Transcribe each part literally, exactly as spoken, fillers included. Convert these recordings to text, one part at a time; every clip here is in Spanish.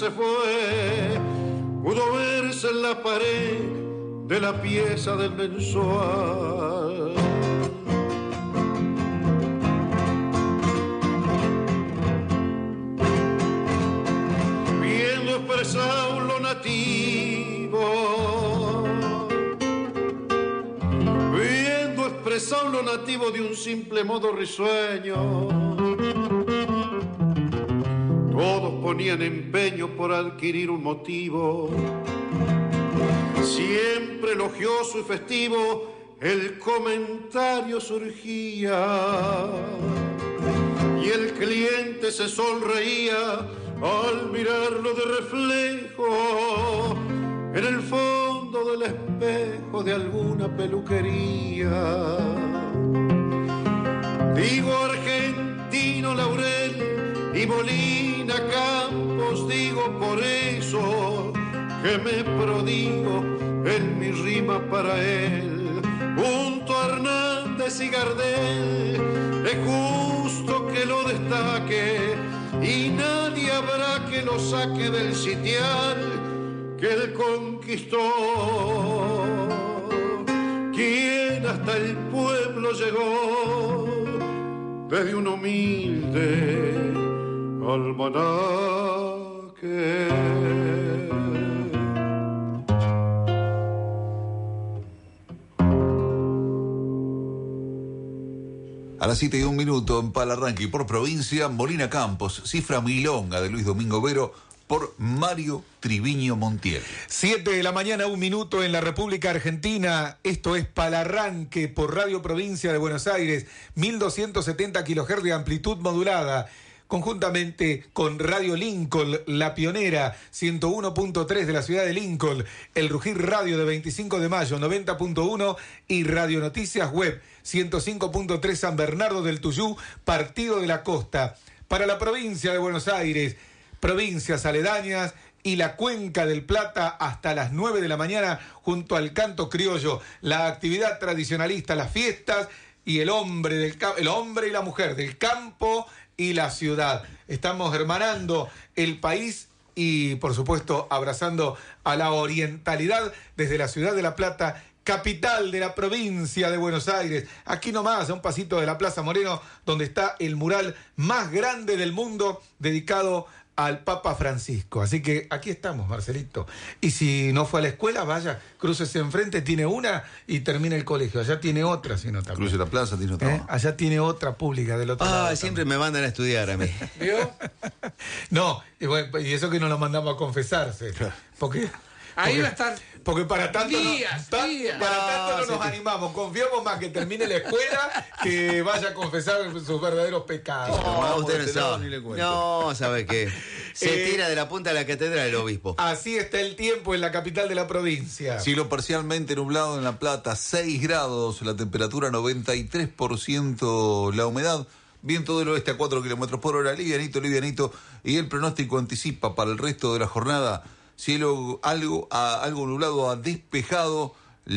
se fue, pudo verse en la pared de la pieza del mensual. Viendo expresado lo nativo, viendo expresado lo nativo de un simple modo risueño, todos ponían empeño por adquirir un motivo. Siempre elogioso y festivo, el comentario surgía y el cliente se sonreía al mirarlo de reflejo en el fondo del espejo de alguna peluquería. Digo Argentino Laurel y Molina Campos, digo por eso que me prodigo en mi rima para él. Junto a Hernández y Gardel es justo que lo destaque y nadie habrá que lo saque del sitial que él conquistó. Quien hasta el pueblo llegó desde un humilde almanaque. A las siete y un minuto en Palarranqui por provincia, Molina Campos, Cifra Milonga de Luis Domingo Vero por Mario Triviño Montiel. Siete de la mañana, un minuto en la República Argentina. Esto es Palarranque por Radio Provincia de Buenos Aires, mil doscientos setenta kilohertz de amplitud modulada. Conjuntamente con Radio Lincoln, la pionera, ciento uno punto tres de la ciudad de Lincoln, el Rugir Radio de veinticinco de mayo, noventa punto uno y Radio Noticias Web, ciento cinco punto tres San Bernardo del Tuyú, Partido de la Costa. Para la provincia de Buenos Aires, provincias aledañas y la Cuenca del Plata hasta las nueve de la mañana junto al canto criollo, la actividad tradicionalista, las fiestas y el hombre, del, el hombre y la mujer del campo y la ciudad. Estamos hermanando el país y, por supuesto, abrazando a la orientalidad desde la ciudad de La Plata, capital de la provincia de Buenos Aires. Aquí nomás, a un pasito de la Plaza Moreno, donde está el mural más grande del mundo dedicado al Papa Francisco. Así que aquí estamos, Marcelito. Y si no fue a la escuela, vaya, crúcese enfrente, tiene una y termina el colegio. Allá tiene otra, si no también. Cruce la plaza, tiene otra. ¿Eh? Allá tiene otra pública del otro ah, lado. Ah, siempre también. me mandan a estudiar a mí. ¿Vio? No, y, bueno, y eso que no lo mandamos a confesarse. Porque... Ahí porque, va a estar porque para tanto, días, no, tan, días. para tanto no No, nos sí. animamos, confiamos más que termine la escuela que vaya a confesar sus verdaderos pecados. No, usted no este lado sabe. ni le cuento. No, ¿sabe qué? Se Eh, tira de la punta de la catedral del obispo. Así está el tiempo en la capital de la provincia. Cielo parcialmente nublado en La Plata, seis grados, la temperatura noventa y tres por ciento, la humedad, viento del oeste a cuatro kilómetros por hora, livianito, livianito, y el pronóstico anticipa para el resto de la jornada, cielo algo, a, algo nublado a despejado,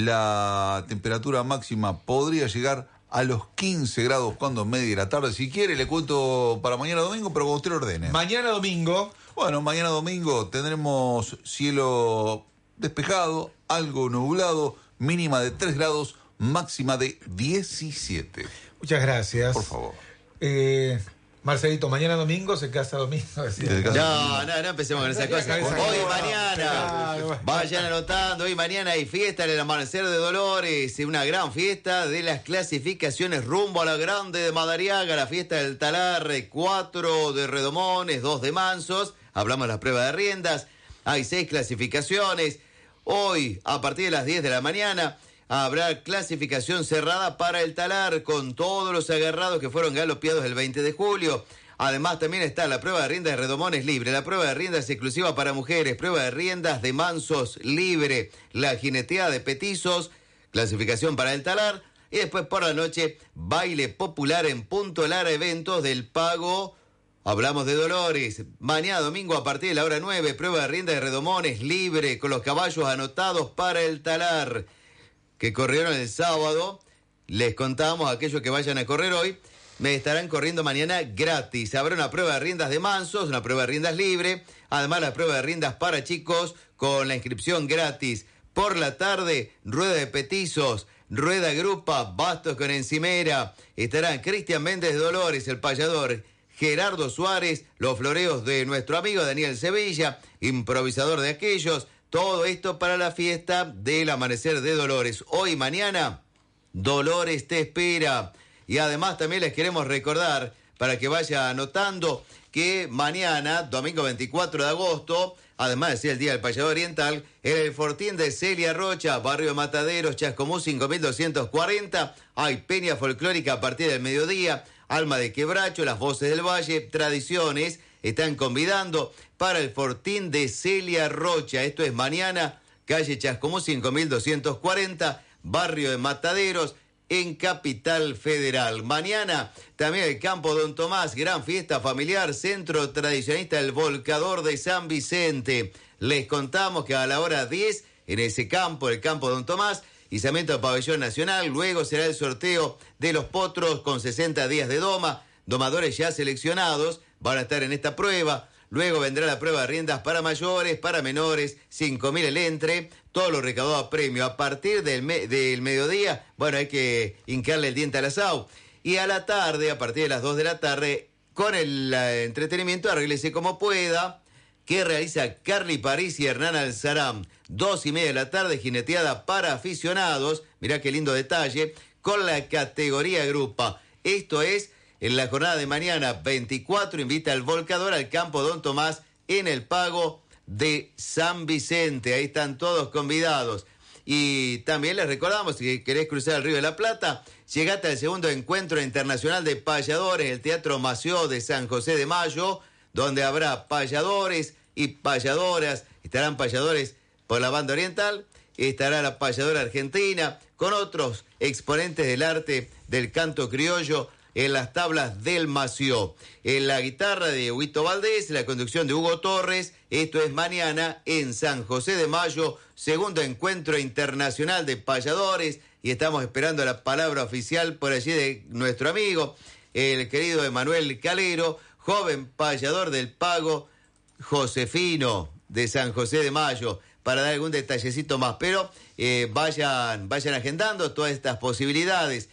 la temperatura máxima podría llegar a los quince grados cuando medie la tarde. Si quiere le cuento para mañana domingo, pero cuando usted lo ordene. Mañana domingo. Bueno, mañana domingo tendremos cielo despejado, algo nublado, mínima de tres grados, máxima de diecisiete. Muchas gracias. Por favor. Eh, Marcelito, mañana domingo se casa domingo. decía. Se casa- No, no, no empecemos con esa cosa. Esa Hoy cosa. y mañana. Claro. Vayan anotando, hoy y mañana hay fiesta en el Amanecer de Dolores, una gran fiesta de las clasificaciones rumbo a la Grande de Madariaga, la fiesta del Talar, cuatro de Redomones, dos de Mansos, hablamos de las pruebas de riendas, hay seis clasificaciones. Hoy, a partir de las diez de la mañana, habrá clasificación cerrada para el Talar con todos los agarrados que fueron galopeados el veinte de julio. Además, también está la prueba de riendas de Redomones libre, la prueba de riendas exclusiva para mujeres, prueba de riendas de Mansos libre, la jineteada de petizos, clasificación para el Talar, y después por la noche, baile popular en Punto Lara, eventos del Pago. Hablamos de Dolores. Mañana domingo a partir de la hora nueve, prueba de riendas de Redomones libre, con los caballos anotados para el Talar, que corrieron el sábado. Les contamos a aquellos que vayan a correr hoy. me estarán corriendo mañana gratis. Habrá una prueba de riendas de mansos, una prueba de riendas libre, además la prueba de riendas para chicos con la inscripción gratis. Por la tarde, rueda de petizos, rueda grupa, bastos con encimera. Estarán Cristian Méndez de Dolores, el payador, Gerardo Suárez, los floreos de nuestro amigo Daniel Sevilla, improvisador de aquellos. Todo esto para la fiesta del Amanecer de Dolores. Hoy y mañana, Dolores te espera. Y además también les queremos recordar, para que vaya anotando, que mañana, domingo veinticuatro de agosto, además de ser el Día del Payador Oriental, en el Fortín de Celia Rocha, barrio Mataderos, Chascomús cinco mil doscientos cuarenta, hay peña folclórica a partir del mediodía, Alma de Quebracho, Las Voces del Valle, Tradiciones, están convidando para el Fortín de Celia Rocha. Esto es mañana, calle Chascomús cinco mil doscientos cuarenta, barrio de Mataderos, en Capital Federal. Mañana también el Campo Don Tomás, gran fiesta familiar, centro tradicionalista El Volcador de San Vicente. Les contamos que a la hora diez, en ese campo, el Campo Don Tomás, izamiento del Pabellón Nacional, luego será el sorteo de los potros con sesenta días de doma. Domadores ya seleccionados van a estar en esta prueba. Luego vendrá la prueba de riendas para mayores, para menores, cinco mil el entre, todo lo recaudado a premio. A partir del, me del mediodía, bueno, hay que hincarle el diente al asado. Y a la tarde, a partir de las dos de la tarde, con el uh, entretenimiento, arréglese como pueda, que realiza Carly París y Hernán Alzaram. Dos y media de la tarde, jineteada para aficionados, mirá qué lindo detalle, con la categoría grupa. Esto es... En la jornada de mañana, veinticuatro, invita al Volcador al Campo Don Tomás en el Pago de San Vicente. Ahí están todos convidados. Y también les recordamos, si querés cruzar el Río de la Plata, llegate al segundo encuentro internacional de payadores, el Teatro Mació de San José de Mayo, donde habrá payadores y payadoras. Estarán payadores por la banda oriental, estará la payadora argentina, con otros exponentes del arte del canto criollo, en las tablas del Mació. En la guitarra de Huito Valdés, la conducción de Hugo Torres. Esto es mañana en San José de Mayo, segundo encuentro internacional de payadores. Y estamos esperando la palabra oficial por allí de nuestro amigo, el querido Emanuel Calero, joven payador del Pago Josefino de San José de Mayo, para dar algún detallecito más. Pero eh, vayan, vayan agendando todas estas posibilidades.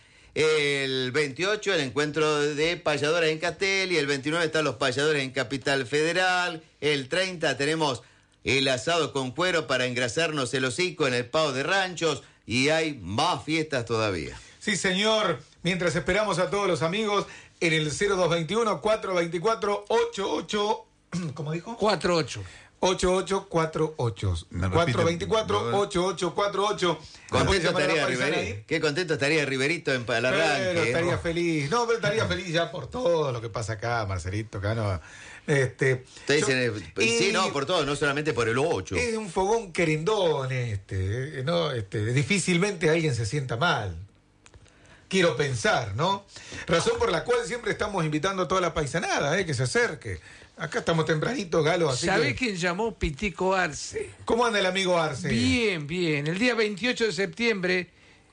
El veintiocho, el encuentro de payadores en Castel, y el veintinueve están los payadores en Capital Federal. El treinta tenemos el asado con cuero para engrasarnos el hocico en el Pavo de Ranchos, y hay más fiestas todavía. Sí, señor. Mientras esperamos a todos los amigos en el cero dos veintiuno, cuatrocientos veinticuatro, ochenta y ocho, ¿cómo dijo? cuarenta y ocho. ochenta y ocho cuarenta y ocho. cuatrocientos veinticuatro, ochenta y ocho cuarenta y ocho. Contento estaría Riverito. Qué contento estaría Riverito en el arranque. Pero estaría ¿no? feliz. No, pero estaría feliz ya por todo lo que pasa acá, Marcelito. Acá no. Este, Ustedes dicen, yo, sí, y, no, por todo, no solamente por el ocho. Es un fogón querendón este, ¿no? Este, difícilmente alguien se sienta mal. Quiero pensar, ¿no? Razón por la cual siempre estamos invitando a toda la paisanada, ¿eh? Que se acerque. Acá estamos tempranito, Galo. ¿Sabés que... quién llamó Pitico Arce? ¿Cómo anda el amigo Arce? Bien, bien. El día veintiocho de septiembre,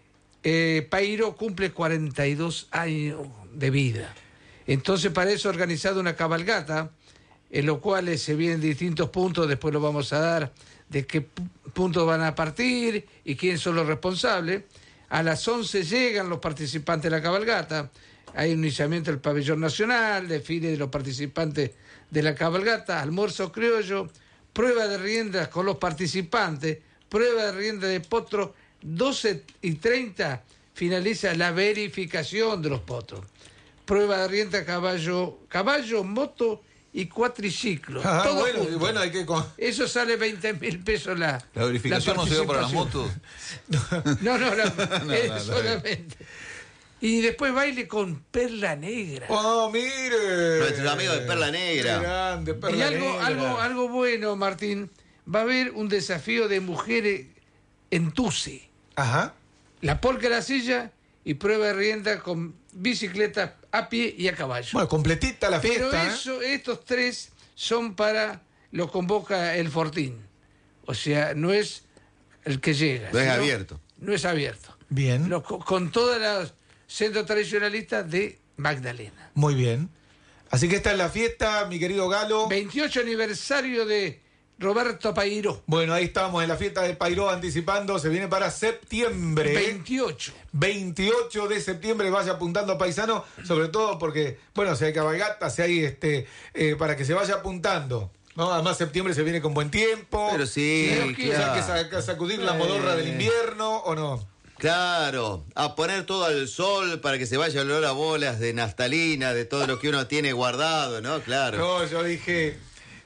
eh, Pairo cumple cuarenta y dos años de vida. Entonces, para eso, ha organizado una cabalgata, en lo cual se vienen distintos puntos, después lo vamos a dar, de qué puntos van a partir y quiénes son los responsables. A las once llegan los participantes de la cabalgata, hay un iniciamiento del pabellón nacional, desfile de los participantes de la cabalgata, almuerzo criollo, prueba de riendas con los participantes, prueba de riendas de potro, doce y treinta finaliza la verificación de los potros. Prueba de rienda caballo, caballo, moto y cuatriciclo. Ah, todo bueno, junto. bueno, hay que... Eso sale veinte mil pesos la ¿La verificación la no se da para las participación. motos? No, no, la, No, es no, no, solamente. Y después baile con Perla Negra. ¡Oh, mire! Nuestros amigos de Perla Negra. Qué grande, Perla Y algo, Negra. algo, algo bueno, Martín, va a haber un desafío de mujeres en Tuce. Ajá. La polca a la silla y prueba de rienda con bicicleta a pie y a caballo. Bueno, completita la Pero fiesta. eso, estos tres son para, lo convoca el Fortín. O sea, no es el que llega. No es sino- abierto. No es abierto. ¿eh? Bien. Lo- con, con todos los centros tradicionalistas de Magdalena. Muy bien. Así que esta es la fiesta, mi querido Galo. veintiocho aniversario de Roberto Pairó. Bueno, ahí estamos en la fiesta de Pairó anticipando, se viene para septiembre. veintiocho. veintiocho de septiembre, vaya apuntando paisano, sobre todo porque, bueno, si hay cabalgata, si hay este, eh, para que se vaya apuntando. ¿No? Además, septiembre se viene con buen tiempo. Pero sí, Si no, claro. hay que sac- sacudir la modorra del invierno, ¿o no? Claro, a poner todo al sol para que se vaya el olor a bolas de naftalina, de todo lo que uno tiene guardado, ¿no? Claro. No, yo dije,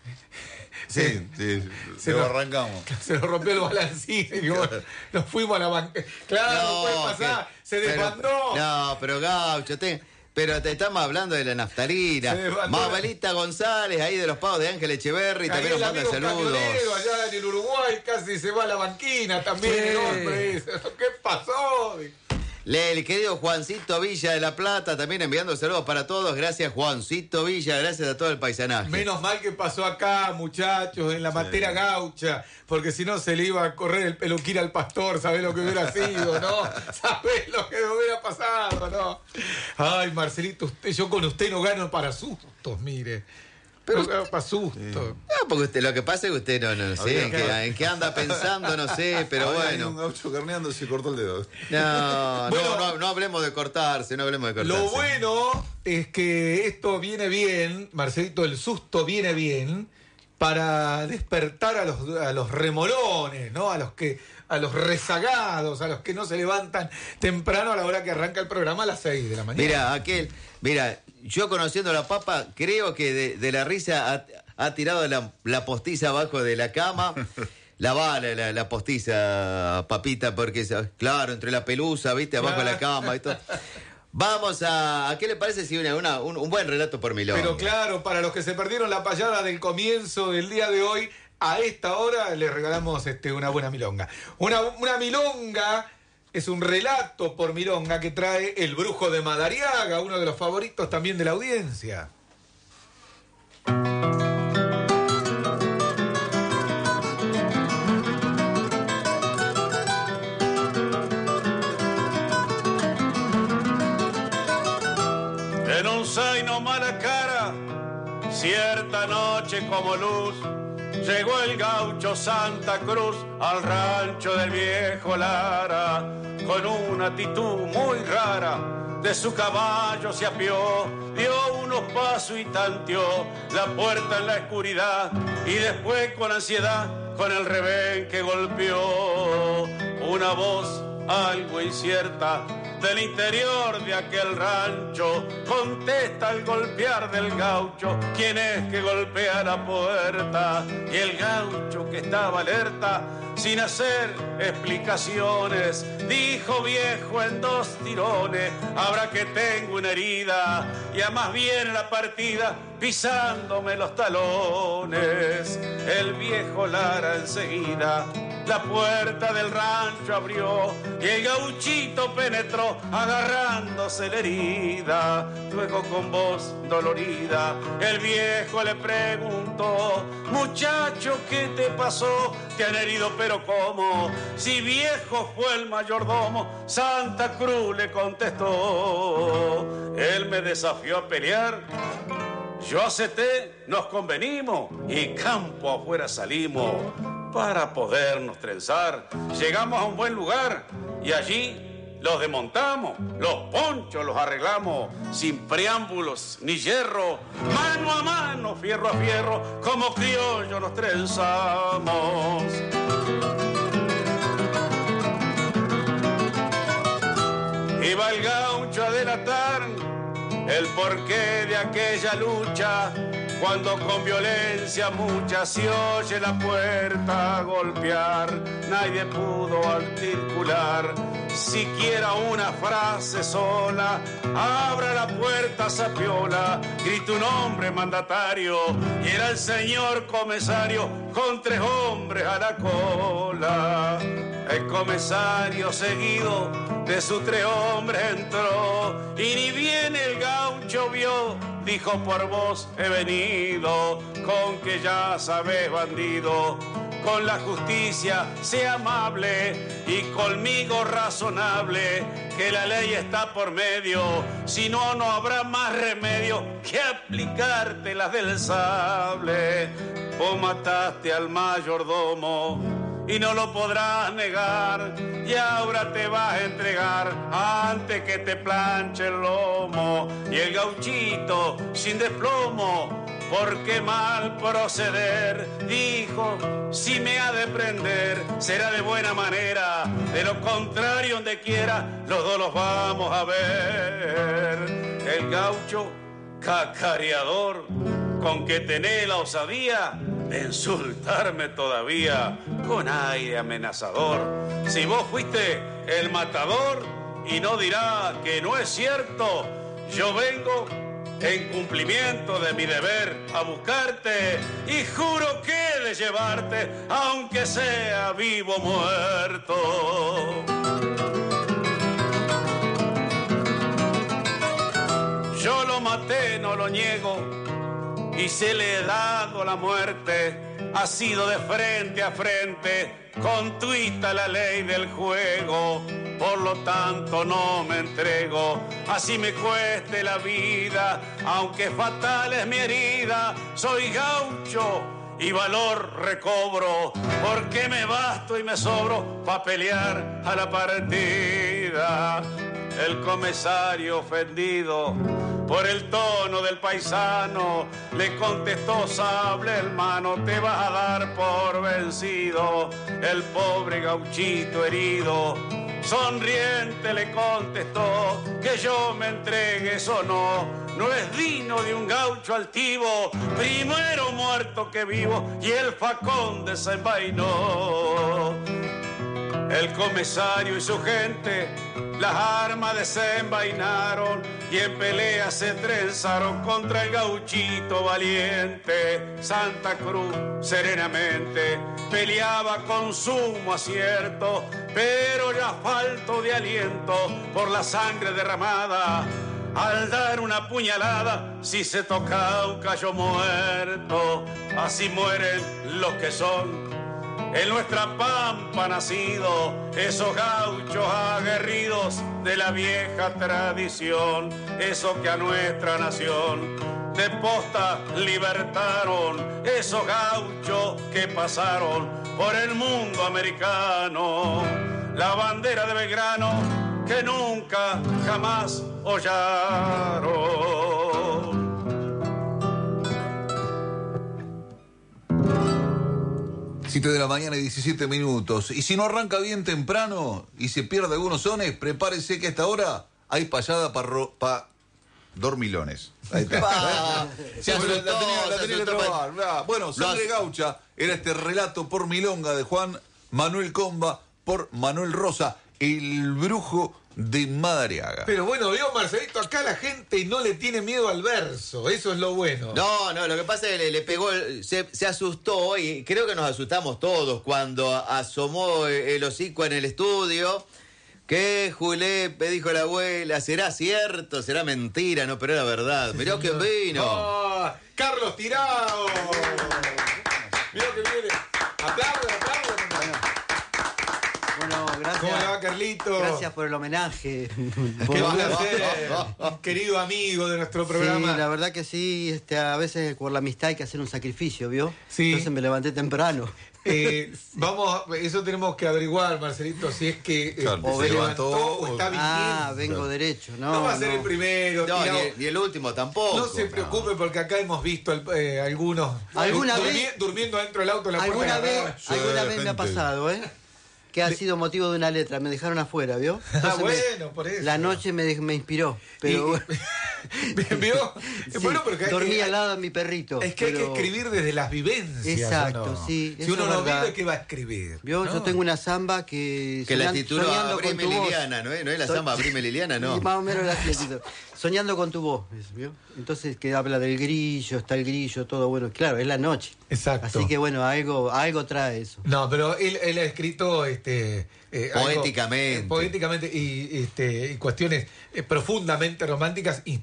Sí, sí, Se lo lo- arrancamos. se nos rompió el balancín y bueno, nos fuimos a la banca. Claro, no, puede pasar, que- se pero- desbandó. No, pero Gaucho, te, pero te estamos hablando de la naftalina. Se desbandó. Mabelita González, ahí de los pagos de Ángel Echeverry, Ahí también el nos manda amigo saludos. camionero allá en el Uruguay casi se va a la banquina también, Sí. el hombre. ¿Qué pasó? Le- El querido Juancito Villa de La Plata, también enviando saludos para todos. Gracias, Juancito Villa, gracias a todo el paisanaje. Menos mal que pasó acá, muchachos, en la matera gaucha, porque si no se le iba a correr el peluquín al pastor, ¿sabés lo que hubiera sido, no? ¿Sabés lo que hubiera pasado, no? Ay, Marcelito, usted, yo con usted no gano para sustos, mire. Pero no gano para sustos. No, porque usted, lo que pasa es que usted no, no sé Habría en que- qué, en qué anda pensando, no sé, pero Había ahí un bueno. gaucho carneando y se cortó el dedo. No, Bueno. no, no, no hablemos de cortarse, no hablemos de cortarse. Lo bueno es que esto viene bien, Marcelito, el susto viene bien para despertar a los, a los remolones, ¿no? A los que, a los rezagados, a los que no se levantan temprano a la hora que arranca el programa a las seis de la mañana. Mira, aquel, mira, yo conociendo a la papa, creo que de, de la risa ha, ha tirado la, la postiza abajo de la cama. La bala, la, la postiza, papita, porque, claro, entre la pelusa, viste, abajo de la cama y todo. Vamos a, ¿a qué le parece si una, una, un, un buen relato por milonga? Pero claro, para los que se perdieron la payada del comienzo del día de hoy, a esta hora les regalamos este, una buena milonga. Una, una milonga es un relato por milonga que trae el Brujo de Madariaga, uno de los favoritos también de la audiencia. En un zaino mala cara, cierta noche como luz, llegó el gaucho Santa Cruz al rancho del viejo Lara, con una actitud muy rara, de su caballo se apió, dio unos pasos y tanteó la puerta en la oscuridad, y después con ansiedad, con el revén que golpeó, una voz algo incierta del interior de aquel rancho contesta al golpear del gaucho quién es que golpea la puerta, y el gaucho que estaba alerta sin hacer explicaciones dijo: viejo, en dos tirones habrá que tengo una herida, y a más bien la partida pisándome los talones. El viejo Lara enseguida la puerta del rancho abrió y el gauchito penetró agarrándose la herida. Luego con voz dolorida el viejo le preguntó: muchacho, ¿qué te pasó? Te han herido, pero ¿cómo? Si viejo fue el mayordomo. Santa Cruz le contestó: él me desafió a pelear, yo acepté, nos convenimos y campo afuera salimos para podernos trenzar. Llegamos a un buen lugar y allí los desmontamos, los ponchos los arreglamos, sin preámbulos ni hierro, mano a mano, fierro a fierro, como criollos nos trenzamos. Iba el gaucho a delatar el porqué de aquella lucha, cuando con violencia mucha se oye la puerta golpear. Nadie pudo articular siquiera una frase sola. Abra la puerta, Sapiola, grita un hombre mandatario, y era el señor comisario con tres hombres a la cola. El comisario seguido de sus tres hombres entró, y ni bien el gaucho vio, dijo: por vos he venido, con que ya sabes, bandido, con la justicia sea amable y conmigo razonable, que la ley está por medio, si no, no habrá más remedio que aplicarte las del sable. Vos mataste al mayordomo y no lo podrás negar, y ahora te vas a entregar antes que te planche el lomo. Y el gauchito sin desplomo, por qué mal proceder, dijo, si me ha de prender, será de buena manera, de lo contrario donde quiera, los dos los vamos a ver. El gaucho cacareador, con que tenés la osadía de insultarme todavía con aire amenazador. Si vos fuiste el matador y no dirá que no es cierto, yo vengo en cumplimiento de mi deber a buscarte y juro que he de llevarte, aunque sea vivo o muerto. Yo lo maté, no lo niego, y se le he dado la muerte. Ha sido de frente a frente, con tuita la ley del juego. Por lo tanto no me entrego, así me cueste la vida, aunque fatal es mi herida. Soy gaucho y valor recobro, porque me basto y me sobro pa' pelear a la partida. El comisario ofendido por el tono del paisano le contestó: sable hermano, te vas a dar por vencido. El pobre gauchito herido sonriente le contestó: que yo me entregue, eso no, no es digno de un gaucho altivo, primero muerto que vivo. Y el facón desenvainó. El comisario y su gente las armas desenvainaron y en pelea se trenzaron contra el gauchito valiente. Santa Cruz serenamente peleaba con sumo acierto, pero ya falto de aliento por la sangre derramada. Al dar una puñalada, si se toca un callo muerto, así mueren los que son en nuestra pampa nacido, esos gauchos aguerridos de la vieja tradición, esos que a nuestra nación de posta libertaron, esos gauchos que pasaron por el mundo americano, la bandera de Belgrano que nunca jamás hollaron. siete de la mañana y diecisiete minutos. Y si no arranca bien temprano y se pierde algunos sones, prepárese que a esta hora hay payada para pa dormilones. Ahí está. Pa, se Bueno, asustó, la tenía, la se tenía que asustó, trabar. Ah, Bueno, Sangre Lo- Gaucha era este relato por milonga de Juan Manuel Comba por Manuel Rosa, el brujo de Madariaga. Pero bueno, veo, Marcelito, acá la gente no le tiene miedo al verso, eso es lo bueno. No, no, lo que pasa es que le, le pegó, el- se, se asustó y creo que nos asustamos todos cuando asomó el hocico en el estudio. Que Julepe, dijo la abuela, ¿será cierto? ¿Será mentira? No, pero era verdad. Mirá quién vino. Ah, Carlos Tirao. Mirá que viene. Aplaudan, aplaudan. Bueno, gracias. ¿Cómo le va, Carlito? Gracias por el homenaje. Qué Por- placer, querido amigo de nuestro programa. Sí, la verdad que sí, este, a veces por la amistad hay que hacer un sacrificio, ¿vio? Sí. Entonces me levanté temprano. Eh, vamos, eso tenemos que averiguar, Marcelito, si es que eh, Claro, o se se levantó, levantó o está viniendo. Ah, vengo derecho, ¿no? No va a ser no. el primero. No, Tirao. ni, ni el último tampoco. No se preocupe porque acá hemos visto el- eh, algunos ¿Alguna durmi- vez? durmiendo dentro del auto en la ¿Alguna puerta de vez, la radio. Sí, alguna vez me ha gente. pasado, ¿eh? Que ha sido motivo de una letra, me dejaron afuera, ¿vio? Ah, Entonces me- bueno, por eso. La noche me, de- me inspiró, pero Y- ¿Vio? sí, Bueno, porque hay dormí que- al lado de mi perrito. Es que hay que pero- escribir desde las vivencias. Exacto, ¿o no? sí, Si eso uno es no verdad. vive, ¿qué va a escribir? ¿Vio? ¿No? Yo tengo una samba que... Que la soñan- tituló soñando con Abrime tu voz. Liliana, ¿no es? ¿No es la Soy- samba Abrime Liliana? No. Sí, más o menos la título. Soñando con tu voz, eso, ¿vio? Entonces que habla del grillo, está el grillo, todo bueno. Claro, es la noche. Exacto. Así que bueno, algo, algo trae eso. No, pero él, él ha escrito este eh, algo- Poéticamente. eh, poéticamente y, este, y cuestiones eh, profundamente románticas inspiradas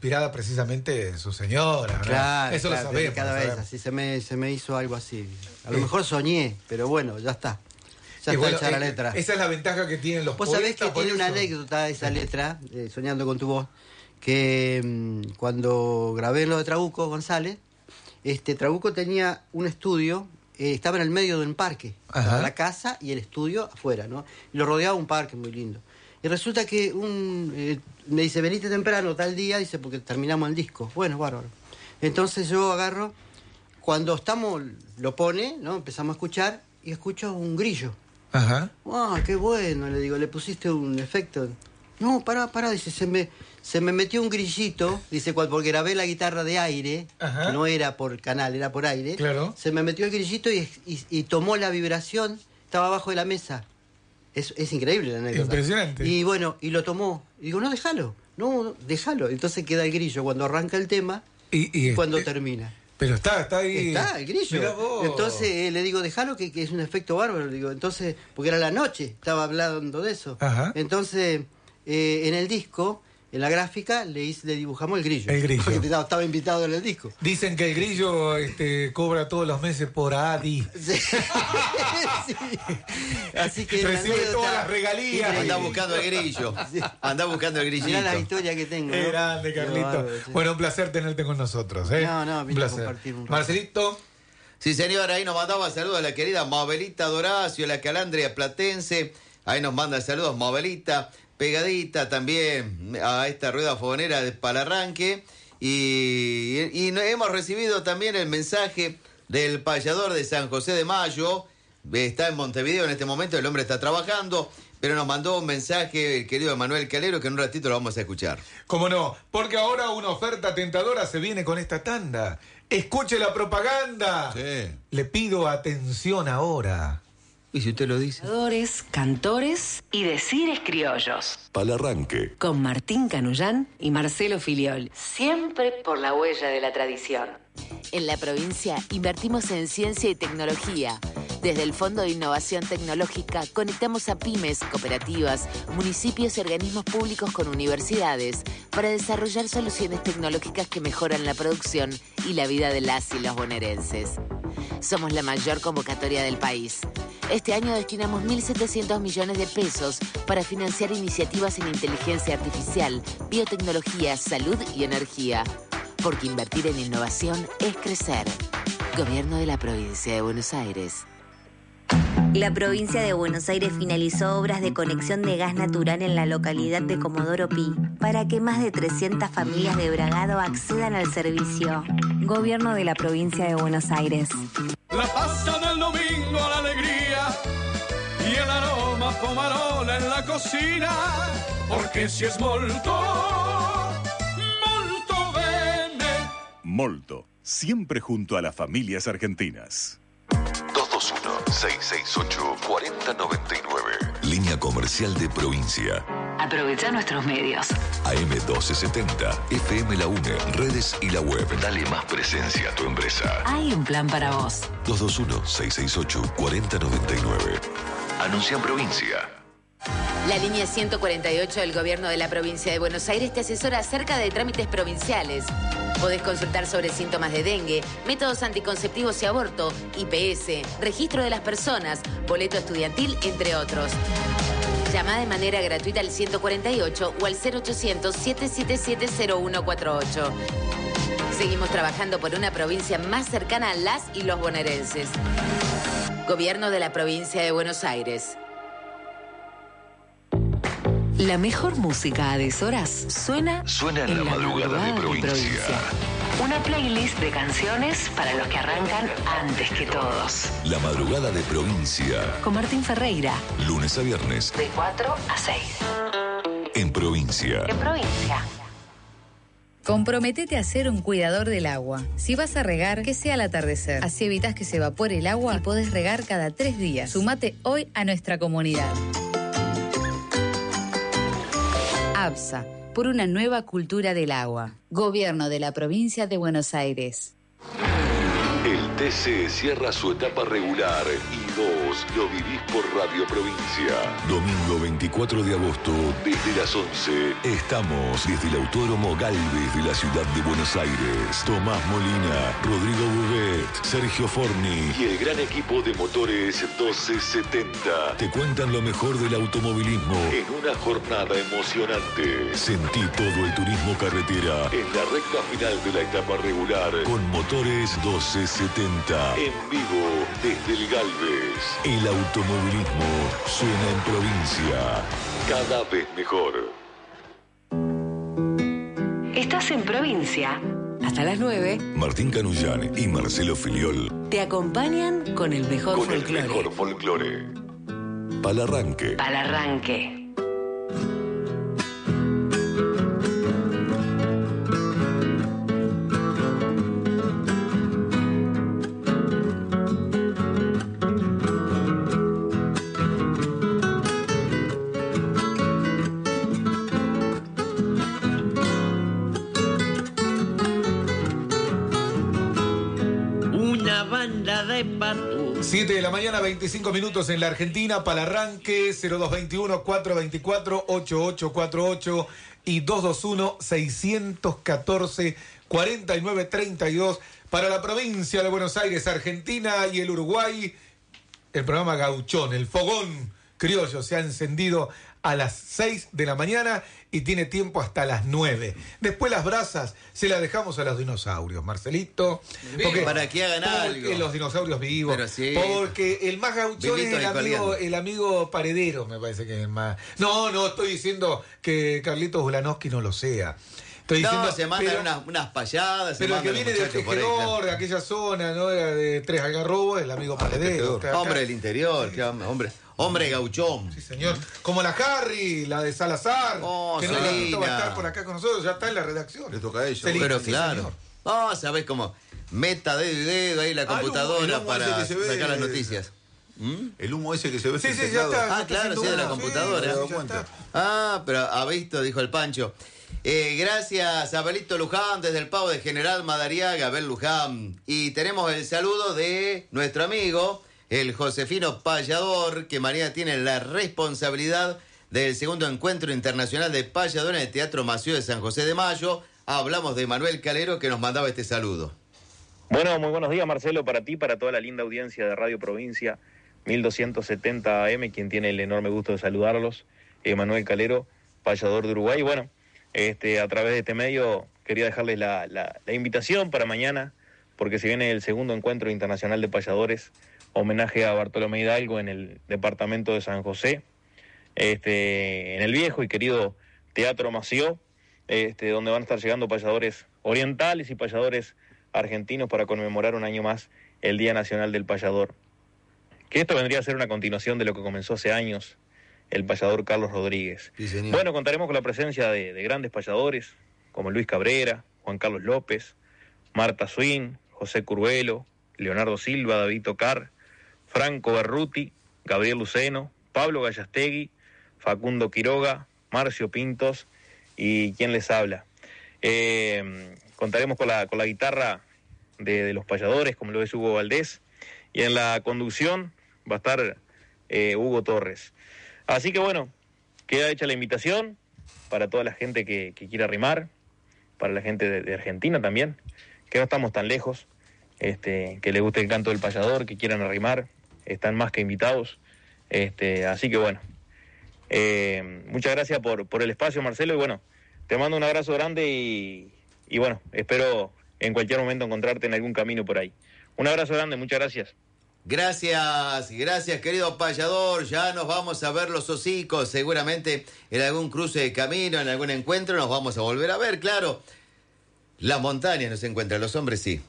inspirada precisamente en su señora, ¿verdad? Claro, eso claro, lo sabemos. cada lo vez sabemos. así se me, se me hizo algo así. A lo mejor soñé, pero bueno, ya está. Ya Y está bueno, hecha la eh, letra. Esa es la ventaja que tienen los Vos poetas. sabés que por tiene una eso. anécdota esa letra, eh, Soñando con tu voz, que mmm, cuando grabé lo de Trabuco González, este Trabuco tenía un estudio, eh, estaba en el medio de un parque, estaba la casa y el estudio afuera, ¿no? Y lo rodeaba un parque muy lindo. Y resulta que un eh, me dice, venite temprano tal día, dice, porque terminamos el disco. Bueno, bárbaro. Entonces yo agarro, cuando estamos, lo pone, ¿no? Empezamos a escuchar y escucho un grillo. Ajá. ¡Ah, qué bueno! Le digo, le pusiste un efecto. No, pará, pará, dice, se me, se me metió un grillito, dice, cual, porque grabé la guitarra de aire, Ajá. que no era por canal, era por aire. Claro. Se me metió el grillito y, y, y tomó la vibración, estaba abajo de la mesa. Es, es increíble la anécdota. Impresionante. Y bueno, y lo tomó. Y digo, no, déjalo, no, déjalo. Entonces queda el grillo cuando arranca el tema Y, y, y cuando este- termina. Pero está, está ahí. Está el grillo. Mirá vos. Entonces eh, le digo, déjalo que, que es un efecto bárbaro. Le digo, entonces, porque era la noche, estaba hablando de eso. Ajá. Entonces, eh, en el disco, en la gráfica, le, hice- le dibujamos el grillo. El grillo. Porque estaba, estaba invitado en el disco. Dicen que el grillo este, cobra todos los meses por A D I. Sí. Sí. Así que una Recibe anécdota todas las regalías. increíble. Andá buscando el grillo. Andá buscando el Mirá grillito. la historia que tengo. Qué ¿no? grande, Qué Carlito. bárbaro, sí. Bueno, un placer tenerte con nosotros. ¿eh? No, no, un vine a placer. compartir un rato. Marcelito. Sí, señor, ahí nos mandaba saludos a la querida Mabelita Doracio, la calandria platense. Ahí nos manda saludos Mabelita, pegadita también a esta rueda fogonera de Palarranque. Y, y no- hemos recibido también el mensaje del payador de San José de Mayo. Está en Montevideo en este momento, el hombre está trabajando, pero nos mandó un mensaje el querido Emanuel Calero que en un ratito lo vamos a escuchar. ¿Cómo no? Porque ahora una oferta tentadora se viene con esta tanda. Escuche la propaganda. Sí. Le pido atención ahora. ¿Y si usted lo dice? Cantores, cantores y decires criollos. Palarranque. Con Martín Canullán y Marcelo Filiol. Siempre por la huella de la tradición. En la provincia invertimos en ciencia y tecnología. Desde el Fondo de Innovación Tecnológica conectamos a pymes, cooperativas, municipios y organismos públicos con universidades para desarrollar soluciones tecnológicas que mejoran la producción y la vida de las y los bonaerenses. Somos la mayor convocatoria del país. Este año destinamos mil setecientos millones de pesos para financiar iniciativas en inteligencia artificial, biotecnología, salud y energía. Porque invertir en innovación es crecer. Gobierno de la Provincia de Buenos Aires. La provincia de Buenos Aires finalizó obras de conexión de gas natural en la localidad de Comodoro Pi para que más de trescientas familias de Bragado accedan al servicio. Gobierno de la provincia de Buenos Aires. La pasta del domingo, la alegría y el aroma pomarola en la cocina, porque si es molto, molto bene. Molto. Siempre junto a las familias argentinas. dos dos uno, seis seis ocho, cuatro cero nueve nueve. Línea comercial de provincia. Aprovecha nuestros medios. A M doce setenta, F M La UNE, redes y la web. Dale más presencia a tu empresa. Hay un plan para vos. dos dos uno, seis seis ocho, cuatro cero nueve nueve. Anuncia en provincia. La línea ciento cuarenta y ocho del Gobierno de la Provincia de Buenos Aires te asesora acerca de trámites provinciales. Podés consultar sobre síntomas de dengue, métodos anticonceptivos y aborto, I P S, registro de las personas, boleto estudiantil, entre otros. Llama de manera gratuita al ciento cuarenta y ocho o al cero ochocientos, siete siete siete, cero uno cuatro ocho. Seguimos trabajando por una provincia más cercana a las y los bonaerenses. Gobierno de la Provincia de Buenos Aires. La mejor música a deshoras suena, Suena en la madrugada de provincia. Una playlist de canciones para los que arrancan antes que todos. La madrugada de provincia. Con Martín Ferreira. Lunes a viernes. De cuatro a seis. En provincia. En provincia. Comprometete a ser un cuidador del agua. Si vas a regar, que sea al atardecer. Así evitas que se evapore el agua y podés regar cada tres días. Sumate hoy a nuestra comunidad. ABSA, por una nueva cultura del agua. Gobierno de la Provincia de Buenos Aires. El T C cierra su etapa regular y vos lo vivís por Radio Provincia. Domingo veinticuatro de agosto, desde las once, estamos desde el Autódromo Galvez de la ciudad de Buenos Aires. Tomás Molina, Rodrigo Bouvet, Sergio Forni y el gran equipo de motores doce setenta te cuentan lo mejor del automovilismo en una jornada emocionante. Sentí todo el turismo carretera en la recta final de la etapa regular con motores doce setenta en vivo desde el Galvez. El automovilismo suena en provincia cada vez mejor. Estás en provincia. Hasta las nueve. Martín Canullán y Marcelo Filiol Te acompañan con el mejor con folclore. el mejor folclore. Palarranque. Palarranque. siete de la mañana, veinticinco minutos en la Argentina. Palarranque, cero dos veintiuno, cuatrocientos veinticuatro, ochenta y ocho cuarenta y ocho y doscientos veintiuno, seiscientos catorce, cuarenta y nueve treinta y dos para la provincia de Buenos Aires, Argentina y el Uruguay. El programa Gauchón, el fogón criollo, se ha encendido a las seis de la mañana y tiene tiempo hasta las nueve. Después las brasas se las dejamos a los dinosaurios, Marcelito. Porque, para que hagan algo. Los dinosaurios vivos. Pero sí. Porque el más gauchón es el amigo, el amigo Paredero, me parece que es el más. No, no estoy diciendo que Carlitos Bulanowski no lo sea. Estoy no, diciendo, se mandan pero, unas, unas payadas. Pero el que viene del Tejedor, claro, de aquella zona, ¿no? De Tres Algarrobos, el amigo Paredero. Ah, hombre del interior, sí, hombre. Hombre gauchón. Sí, señor. Como la Harry, la de Salazar, oh, que no le va a estar por acá con nosotros, ya está en la redacción. Le toca a ella. Celina, pero sí, claro. No, oh, ¿sabés cómo? Meta dedo y dedo ahí la computadora ah, para sacar las noticias. ¿Mm? El humo ese que se ve. Sí, sí, ya está. Ah, claro, sí, de la computadora. Sí, ya ah, pero ha visto, dijo el Pancho. Eh, gracias a Abelito Luján desde el Pavo de General Madariaga, Abel Luján. Y tenemos el saludo de nuestro amigo, el Josefino Payador, que mañana tiene la responsabilidad del segundo encuentro internacional de payador en el Teatro Mació de San José de Mayo. Hablamos de Manuel Calero, que nos mandaba este saludo. Bueno, muy buenos días, Marcelo, para ti, para toda la linda audiencia de Radio Provincia mil doscientos setenta A M, quien tiene el enorme gusto de saludarlos, eh, Manuel Calero, payador de Uruguay. Bueno, este, a través de este medio quería dejarles la, la, la invitación para mañana, porque se viene el segundo encuentro internacional de payadores, homenaje a Bartolomé Hidalgo en el departamento de San José, este, en el viejo y querido Teatro Mació, este, donde van a estar llegando payadores orientales y payadores argentinos para conmemorar un año más el Día Nacional del Payador. Que esto vendría a ser una continuación de lo que comenzó hace años el payador Carlos Rodríguez. Sí, bueno, contaremos con la presencia de, de grandes payadores como Luis Cabrera, Juan Carlos López, Marta Swin, José Curvelo, Leonardo Silva, David Tocar, Franco Berruti, Gabriel Luceno, Pablo Gallastegui, Facundo Quiroga, Marcio Pintos y quien les habla. Eh, contaremos con la, con la guitarra de, de los payadores, como lo es Hugo Valdés, y en la conducción va a estar eh, Hugo Torres. Así que bueno, queda hecha la invitación para toda la gente que, que quiera rimar, para la gente de, de Argentina también, que no estamos tan lejos, este, que les guste el canto del payador, que quieran arrimar, están más que invitados. Este, así que bueno, eh, muchas gracias por, por el espacio, Marcelo, y bueno, te mando un abrazo grande y, y bueno, espero en cualquier momento encontrarte en algún camino por ahí. Un abrazo grande, muchas gracias. Gracias, gracias querido payador, ya nos vamos a ver los hocicos, seguramente en algún cruce de camino, en algún encuentro nos vamos a volver a ver, claro. Las montañas nos encuentran, los hombres sí.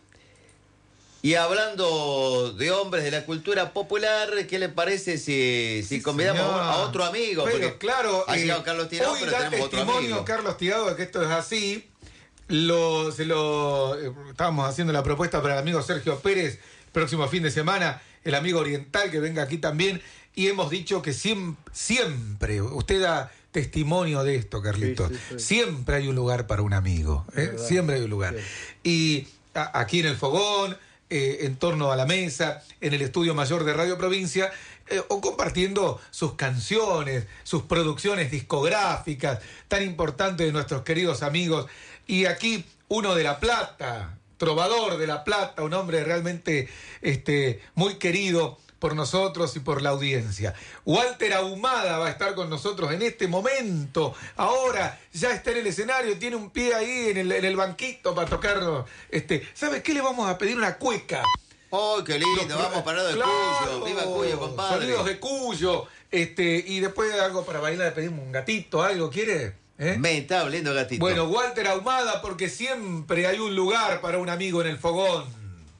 Y hablando de hombres de la cultura popular, ¿qué le parece si, si sí, convidamos señor. a otro amigo? Pero porque claro, ha llegado eh, Carlos Tirado, hoy pero da tenemos otro testimonio amigo. Carlos Tirado de que esto es así. Lo, se lo eh, estábamos haciendo la propuesta para el amigo Sergio Pérez, próximo fin de semana, el amigo oriental que venga aquí también, y hemos dicho que siempre, siempre usted da testimonio de esto, Carlitos, sí, sí, sí. siempre hay un lugar para un amigo, ¿eh? siempre hay un lugar. Sí. Y a, aquí en el fogón, eh, en torno a la mesa, en el estudio mayor de Radio Provincia, eh, o compartiendo sus canciones, sus producciones discográficas, tan importantes de nuestros queridos amigos. Y aquí uno de La Plata, trovador de La Plata, un hombre realmente este, muy querido por nosotros y por la audiencia. Walter Ahumada va a estar con nosotros en este momento. Ahora ya está en el escenario, tiene un pie ahí en el, en el banquito para tocar. Este, ¿sabes qué? Le vamos a pedir una cueca. ¡Oh, qué lindo! Los, vamos para de claro, Cuyo. ¡Viva Cuyo, compadre! Sonidos de Cuyo. Este, y después de algo para bailar, le pedimos un gatito, algo, ¿quiere? ¿Eh? Me está oliendo gatito. Bueno, Walter Ahumada, porque siempre hay un lugar para un amigo en el fogón.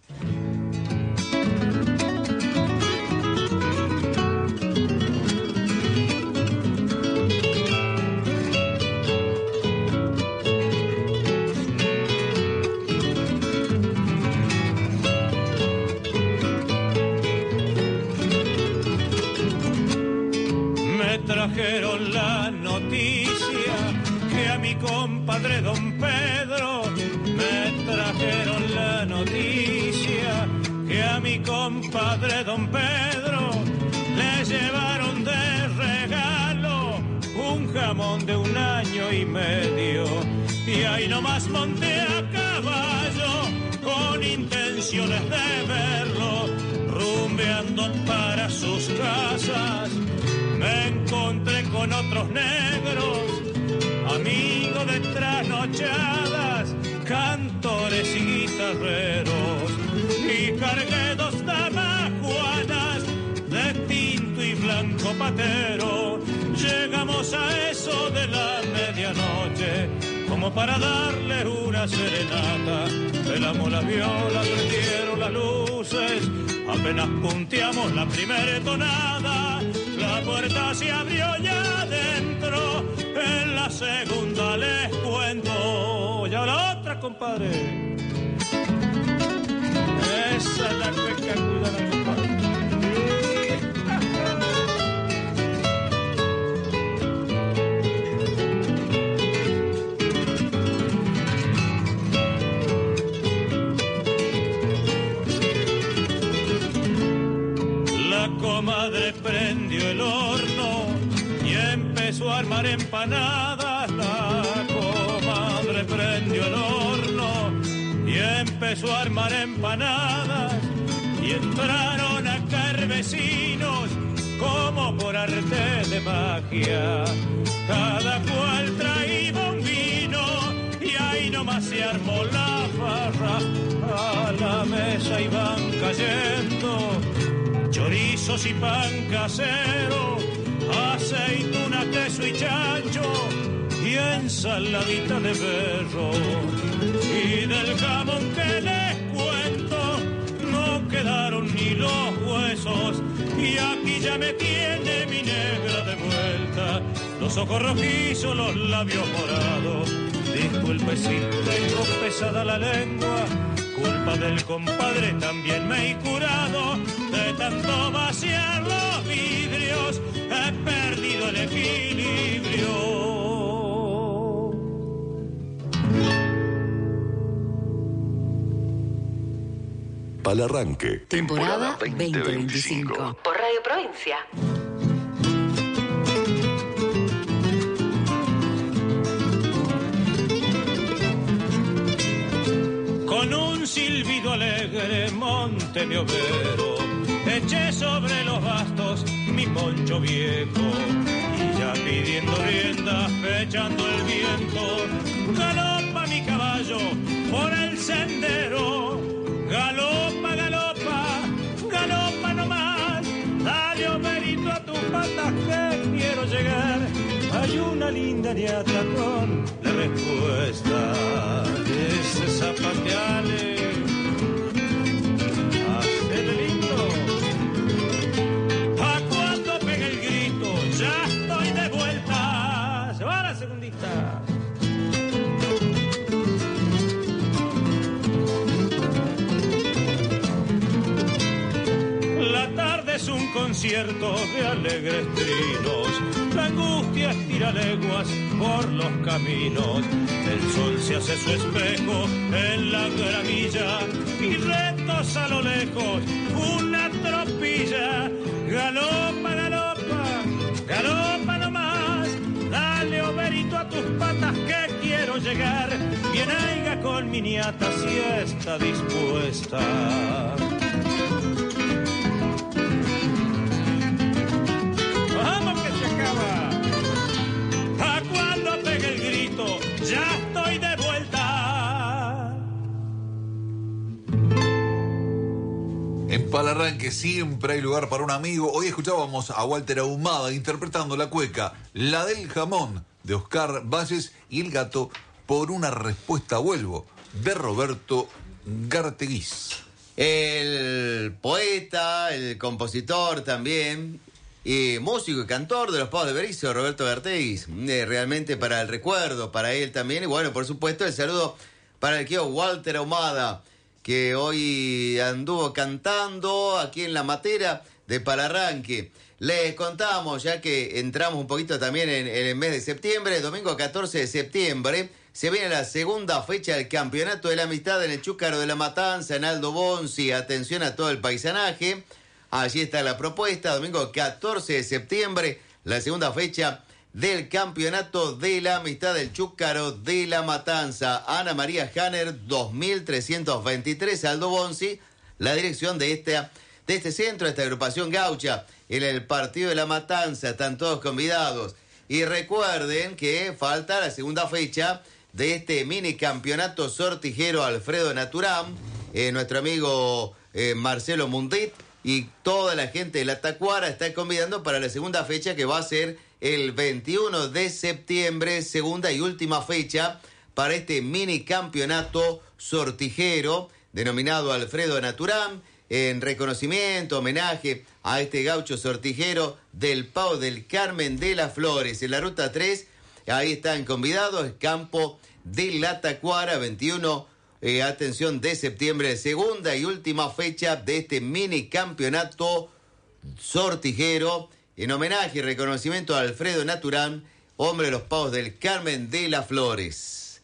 Trajeron la noticia que a mi compadre don Pedro, me trajeron la noticia que a mi compadre don Pedro le llevaron de regalo un jamón de un año y medio, y ahí nomás monté a caballo con intenciones de verlo, rumbeando para sus casas. Me encontré con otros negros, amigos de trasnochadas, cantores y guitarreros, y cargué dos damas juanas de tinto y blanco patero. Llegamos a eso de la medianoche, como para darle una serenata. Pelamos las violas, prendieron las luces, apenas punteamos la primera tonada. La puerta se abrió ya adentro, en la segunda les cuento. Y ahora la otra, compadre. Esa es la cueca, cuidado, compadre. La comadre prendió el horno y empezó a armar empanadas. La comadre prendió el horno y empezó a armar empanadas. Y entraron a caer vecinos como por arte de magia. Cada cual traía un vino y ahí nomás se armó la farra. A la mesa iban cayendo chorizos y pan casero, aceituna, queso y chancho, y ensaladita de berro. Y del jamón que les cuento, no quedaron ni los huesos, y aquí ya me tiene mi negra de vuelta, los ojos rojizos, los labios morados. Disculpe si tengo pesada la lengua, culpa del compadre también me he curado, de tanto vaciar los vidrios he perdido el equilibrio. Pal Arranque, temporada veinte veinticinco, por Radio Provincia. Con un silbido alegre monte mi overo, eché sobre los bastos mi poncho viejo, y ya pidiendo riendas, echando el viento, galopa mi caballo por el sendero, galopa, galopa, galopa nomás, dale omerito a tus patas que quiero llegar, hay una linda niata con la respuesta. Ese zapateale, hacele lindo. Pa' cuando pegue el grito, ya estoy de vuelta. Se va la segundita. La tarde es un concierto de alegres trinos. La angustia estira leguas por los caminos. El sol se hace su espejo en la gramilla y retos a lo lejos una tropilla. Galopa, galopa, galopa nomás. Dale, overito, a tus patas que quiero llegar. Bien aiga con mi niata si está dispuesta. Vamos que se acaba. A cuando pegue el grito, ya estoy de vuelta. En Palarranque siempre hay lugar para un amigo. Hoy escuchábamos a Walter Ahumada interpretando la cueca La del Jamón de Oscar Valles y El Gato por una respuesta vuelvo de Roberto Garteguís. El poeta, el compositor también, y músico y cantor de los Pavos de Berizo, Roberto Garteguís. Eh, realmente para el recuerdo, para él también. Y bueno, por supuesto, el saludo para el tío Walter Ahumada, que hoy anduvo cantando aquí en la matera de Palarranque. Les contamos, ya que entramos un poquito también en, en el mes de septiembre, domingo catorce de septiembre, se viene la segunda fecha del Campeonato de la Amistad en el Chúcaro de la Matanza, en Aldo Bonzi. Atención a todo el paisanaje. Allí está la propuesta, domingo catorce de septiembre, la segunda fecha del Campeonato de la Amistad del Chúcaro de la Matanza. Ana María Hanner, dos mil trescientos veintitrés, Aldo Bonzi, la dirección de este, de este centro, de esta agrupación gaucha, en el partido de la Matanza. Están todos convidados. Y recuerden que falta la segunda fecha de este mini campeonato sortijero Alfredo Naturán, eh, nuestro amigo eh, Marcelo Mundit y toda la gente de la Tacuara está convidando para la segunda fecha, que va a ser el veintiuno de septiembre, segunda y última fecha para este mini campeonato sortijero denominado Alfredo Naturán, en reconocimiento, homenaje a este gaucho sortijero del Pavo del Carmen de las Flores. En la ruta tres, ahí están convidados, Campo de la Tacuara, veintiuno, eh, atención, de septiembre, segunda y última fecha de este mini campeonato sortijero, en homenaje y reconocimiento a Alfredo Naturán, hombre de los Pavos del Carmen de las Flores.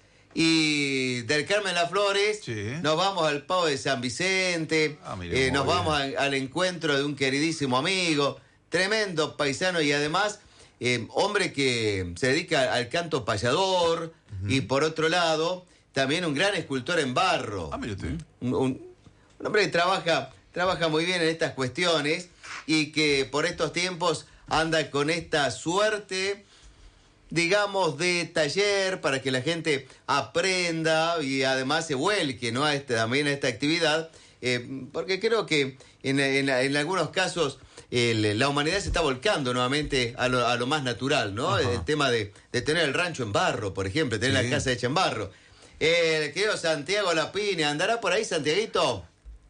Y del Carmen de las Flores, sí, nos vamos al Pavo de San Vicente, ah, eh, nos bien. vamos a, al encuentro de un queridísimo amigo, tremendo paisano y además eh, hombre que se dedica al canto payador, uh-huh. y por otro lado, también un gran escultor en barro. Ah, mire usted. Un, un, un hombre que trabaja, trabaja muy bien en estas cuestiones y que por estos tiempos anda con esta suerte, digamos, de taller para que la gente aprenda y además se vuelque, ¿no?, a este, también a esta actividad, eh, porque creo que en, en, en algunos casos el, la humanidad se está volcando nuevamente a lo, a lo más natural, ¿no? Ajá. El tema de, de tener el rancho en barro, por ejemplo, tener sí. la casa hecha en barro. El querido Santiago Lapine, ¿andará por ahí, Santiaguito?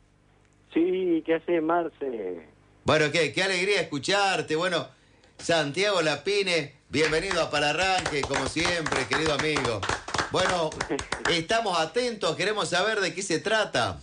Sí, ¿qué hace, Marce? Bueno, qué, qué alegría escucharte. Bueno, Santiago Lapine, bienvenido a Palarranque, como siempre, querido amigo. Bueno, estamos atentos, queremos saber de qué se trata.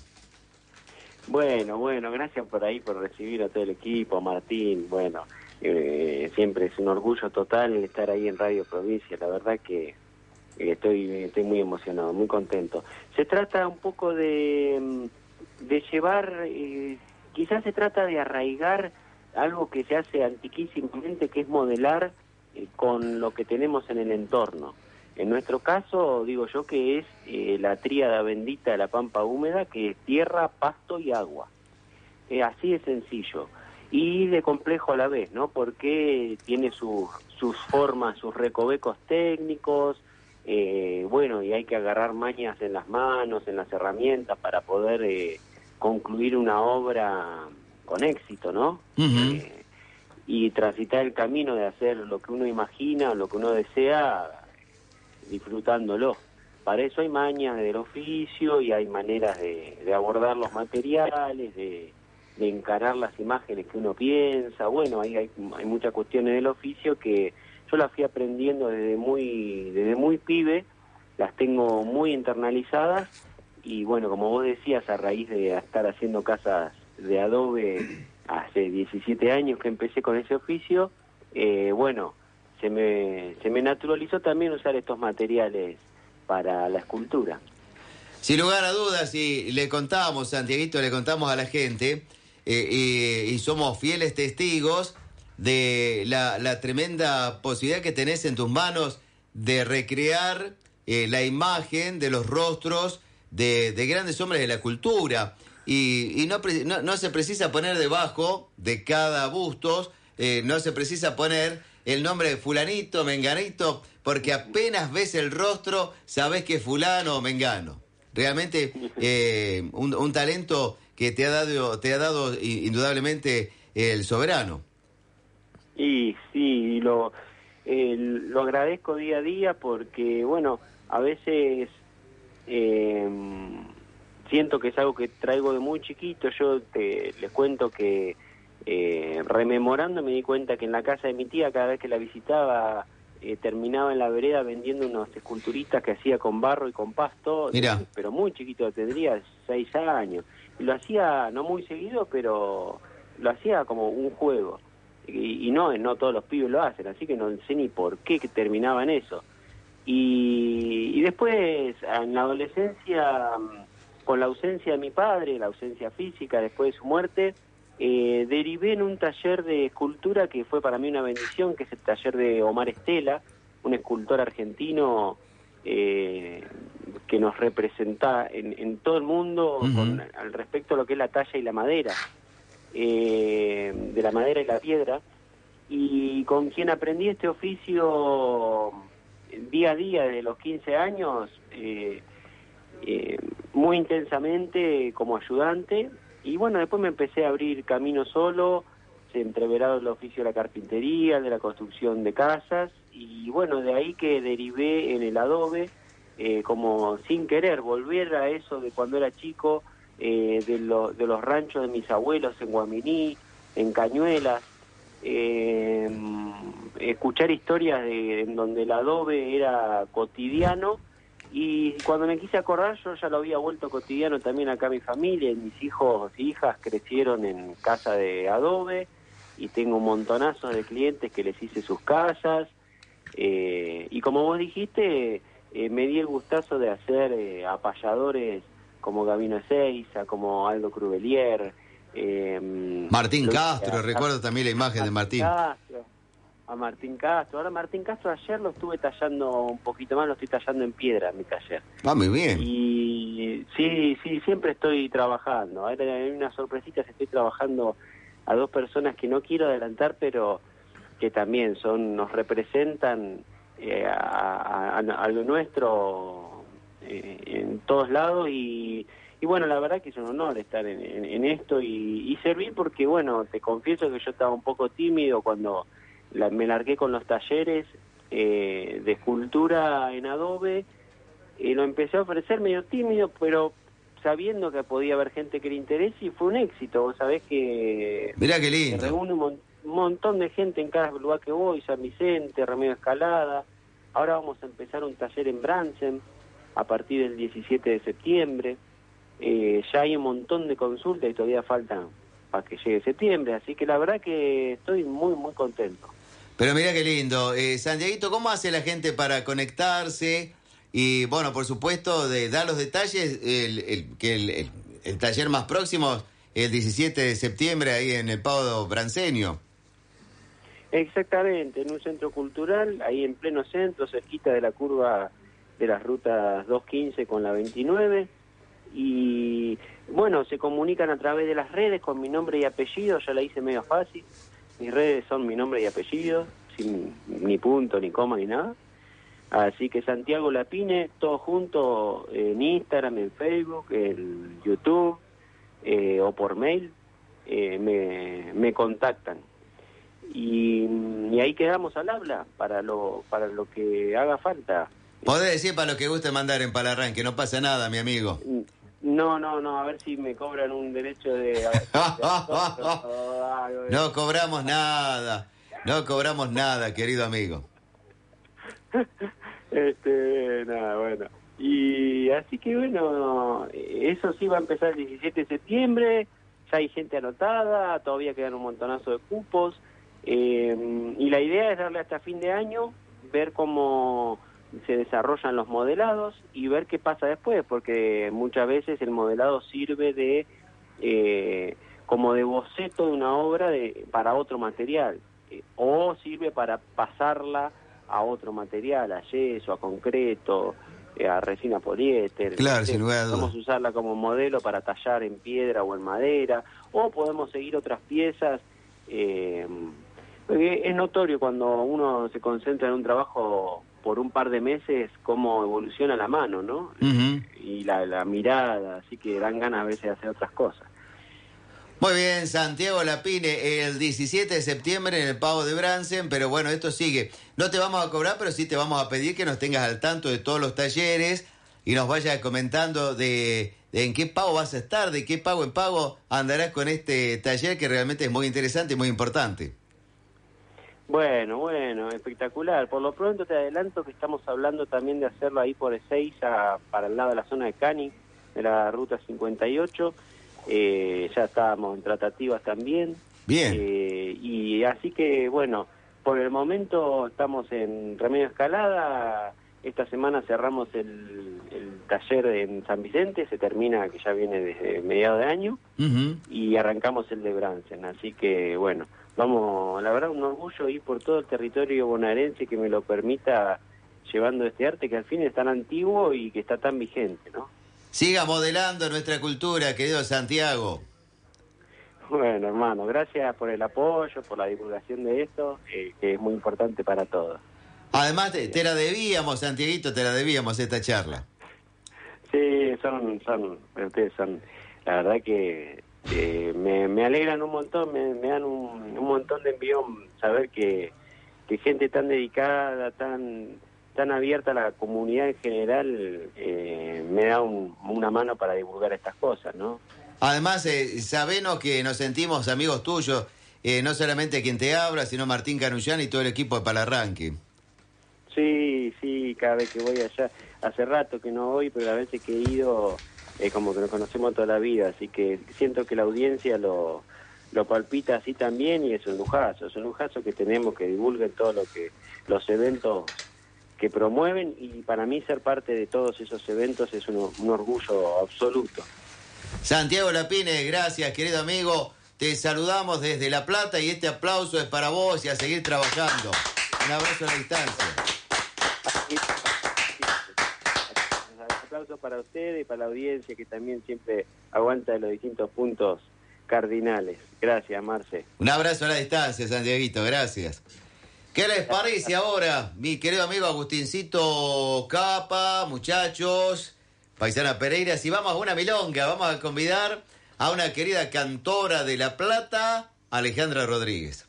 Bueno, bueno, gracias por ahí, por recibir a todo el equipo, Martín. Bueno, eh, siempre es un orgullo total el estar ahí en Radio Provincia. La verdad que eh, estoy, estoy muy emocionado, muy contento. Se trata un poco de, de llevar, eh, quizás se trata de arraigar algo que se hace antiquísimamente, que es modelar eh, con lo que tenemos en el entorno. En nuestro caso, digo yo que es eh, la tríada bendita de la pampa húmeda, que es tierra, pasto y agua. Eh, así de sencillo. Y de complejo a la vez, ¿no? Porque tiene sus, sus formas, sus recovecos técnicos, eh, bueno, y hay que agarrar mañas en las manos, en las herramientas, para poder eh, concluir una obra con éxito, ¿no? Uh-huh. Eh, y transitar el camino de hacer lo que uno imagina, lo que uno desea, disfrutándolo. Para eso hay mañas del oficio y hay maneras de, de abordar los materiales, de, de encarar las imágenes que uno piensa. Bueno, ahí hay, hay muchas cuestiones del oficio que yo las fui aprendiendo desde muy, desde muy pibe, las tengo muy internalizadas y bueno, como vos decías, a raíz de estar haciendo casas de adobe hace diecisiete años que empecé con ese oficio, eh, bueno, se me, se me naturalizó también usar estos materiales para la escultura. Sin lugar a dudas, y le contamos, Santiaguito, le contamos a la gente, eh, y, y somos fieles testigos de la, la tremenda posibilidad que tenés en tus manos de recrear eh, la imagen de los rostros de, de grandes hombres de la cultura. Y, y no, no, no se precisa poner debajo de cada busto, eh, no se precisa poner el nombre de fulanito, menganito, porque apenas ves el rostro, sabés que es fulano o mengano. Realmente eh, un, un talento que te ha dado, te ha dado indudablemente el soberano. Y sí, lo, eh, lo agradezco día a día porque, bueno, a veces eh, siento que es algo que traigo de muy chiquito. Yo te, les cuento que eh, rememorando me di cuenta que en la casa de mi tía, cada vez que la visitaba, eh, terminaba en la vereda vendiendo unos esculturistas que hacía con barro y con pasto. Mirá. Pero muy chiquito, tendría seis años. Y lo hacía no muy seguido, pero lo hacía como un juego. Y, y no, no todos los pibes lo hacen, así que no sé ni por qué que terminaba en eso. Y, y después, en la adolescencia, con la ausencia de mi padre, la ausencia física después de su muerte, eh, derivé en un taller de escultura que fue para mí una bendición, que es el taller de Omar Estela, un escultor argentino eh, que nos representa en, en todo el mundo uh-huh. con, al respecto a lo que es la talla y la madera. Eh, de la madera y la piedra, y con quien aprendí este oficio día a día desde los quince años, eh, eh, muy intensamente como ayudante, y bueno, después me empecé a abrir camino solo, se entreverado el oficio de la carpintería, de la construcción de casas, y bueno, de ahí que derivé en el adobe, eh, como sin querer volver a eso de cuando era chico, Eh, de, lo, de los ranchos de mis abuelos en Guaminí, en Cañuelas, eh, escuchar historias de, en donde el adobe era cotidiano, y cuando me quise acordar yo ya lo había vuelto cotidiano también acá mi familia, y mis hijos y hijas crecieron en casa de adobe, y tengo un montonazo de clientes que les hice sus casas, eh, y como vos dijiste, eh, me di el gustazo de hacer eh, apalladores como Gabino Ezeiza, como Aldo Crubelier. Eh, Martín lo, Castro, a, recuerdo también la imagen Martín de Martín. Castro, a Martín Castro. Ahora Martín Castro ayer lo estuve tallando un poquito más, lo estoy tallando en piedra en mi taller. Ah, muy bien. Y sí, sí, siempre estoy trabajando. Ahora hay unas sorpresitas, estoy trabajando a dos personas que no quiero adelantar, pero que también son, nos representan eh, a, a, a lo nuestro en todos lados, y, y bueno, la verdad que es un honor estar en, en, en esto y, y servir, porque bueno, te confieso que yo estaba un poco tímido cuando la, me largué con los talleres eh, de escultura en adobe, y lo empecé a ofrecer medio tímido, pero sabiendo que podía haber gente que le interese, y fue un éxito. Vos sabés que mirá qué lindo, se reúne un, mon, un montón de gente en cada lugar que voy, San Vicente, Remedio Escalada. Ahora vamos a empezar un taller en Bransen a partir del diecisiete de septiembre. Eh, ya hay un montón de consultas y todavía faltan para que llegue septiembre, así que la verdad que estoy muy, muy contento. Pero mira qué lindo. Eh, Santiaguito, ¿cómo hace la gente para conectarse? Y bueno, por supuesto, de dar los detalles, el, el, que el, el, el taller más próximo, el diecisiete de septiembre, ahí en el Pado Branceño. Exactamente, en un centro cultural, ahí en pleno centro, cerquita de la curva de las rutas dos quince con la veintinueve, y bueno, se comunican a través de las redes con mi nombre y apellido. Ya la hice medio fácil, mis redes son mi nombre y apellido, sin ni punto, ni coma, ni nada, así que Santiago Lapine, todo junto, en Instagram, en Facebook, en YouTube, eh, o por mail, eh, me, me contactan, y, y ahí quedamos al habla para lo, para lo que haga falta. Podés decir para lo que guste mandar en Palarrán, que no pasa nada, mi amigo. No, no, no, a ver si me cobran un derecho de... de no cobramos nada, no cobramos nada, querido amigo. Este, nada, bueno. Y así que bueno, eso sí va a empezar el diecisiete de septiembre, ya hay gente anotada, todavía quedan un montonazo de cupos, eh, y la idea es darle hasta fin de año, ver cómo se desarrollan los modelados y ver qué pasa después, porque muchas veces el modelado sirve de eh, como de boceto de una obra de, para otro material, eh, o sirve para pasarla a otro material, a yeso, a concreto, eh, a resina poliéster. Claro, sin lugar a dudas. Podemos usarla como modelo para tallar en piedra o en madera, o podemos seguir otras piezas. Eh, porque es notorio cuando uno se concentra en un trabajo por un par de meses cómo evoluciona la mano, ¿no? Uh-huh. Y la, la mirada, así que dan ganas a veces de hacer otras cosas. Muy bien, Santiago Lapine, el diecisiete de septiembre en el Pavo de Bransen, pero bueno, esto sigue. No te vamos a cobrar, pero sí te vamos a pedir que nos tengas al tanto de todos los talleres y nos vayas comentando de, de en qué pago vas a estar, de qué pago en pago andarás con este taller que realmente es muy interesante y muy importante. Bueno, bueno, espectacular. Por lo pronto te adelanto que estamos hablando también de hacerlo ahí por Ezeiza, para el lado de la zona de Cani, de la ruta cincuenta y ocho. Eh, ya estábamos en tratativas también. Bien. Eh, y así que, bueno, por el momento estamos en Remedio Escalada. Esta semana cerramos el, el taller en San Vicente, se termina, que ya viene desde mediados de año, uh-huh. y arrancamos el de Bransen. Así que, bueno, vamos, la verdad, un orgullo ir por todo el territorio bonaerense que me lo permita, llevando este arte que al fin es tan antiguo y que está tan vigente, ¿no? Siga modelando nuestra cultura, querido Santiago. Bueno, hermano, gracias por el apoyo, por la divulgación de esto, eh, que es muy importante para todos. Además, te, te la debíamos, Santiaguito, te la debíamos esta charla. Sí, son, son, ustedes son, la verdad que eh, me, me alegran un montón, me, me dan un, un montón de envión saber que, que gente tan dedicada, tan tan abierta a la comunidad en general, eh, me da un, una mano para divulgar estas cosas, ¿no? Además, eh, sabenos que nos sentimos amigos tuyos, eh, no solamente quien te habla, sino Martín Canullán y todo el equipo de Palarranque. Sí, sí, cada vez que voy allá, hace rato que no voy, pero a veces que he ido, eh, como que nos conocemos toda la vida, así que siento que la audiencia lo, lo palpita así también, y es un lujazo, es un lujazo que tenemos, que divulguen todo lo que, los eventos que promueven, y para mí ser parte de todos esos eventos es un, un orgullo absoluto. Santiago Lapine, gracias, querido amigo. Te saludamos desde La Plata y este aplauso es para vos y a seguir trabajando. Un abrazo a la distancia. Un aplauso para ustedes y para la audiencia que también siempre aguanta de los distintos puntos cardinales. Gracias, Marce. Un abrazo a la distancia, Santiaguito, gracias. ¿Qué les parece ahora, mi querido amigo Agustincito Capa, muchachos, Paisana Pereira? Si vamos a una milonga, vamos a convidar a una querida cantora de La Plata, Alejandra Rodríguez.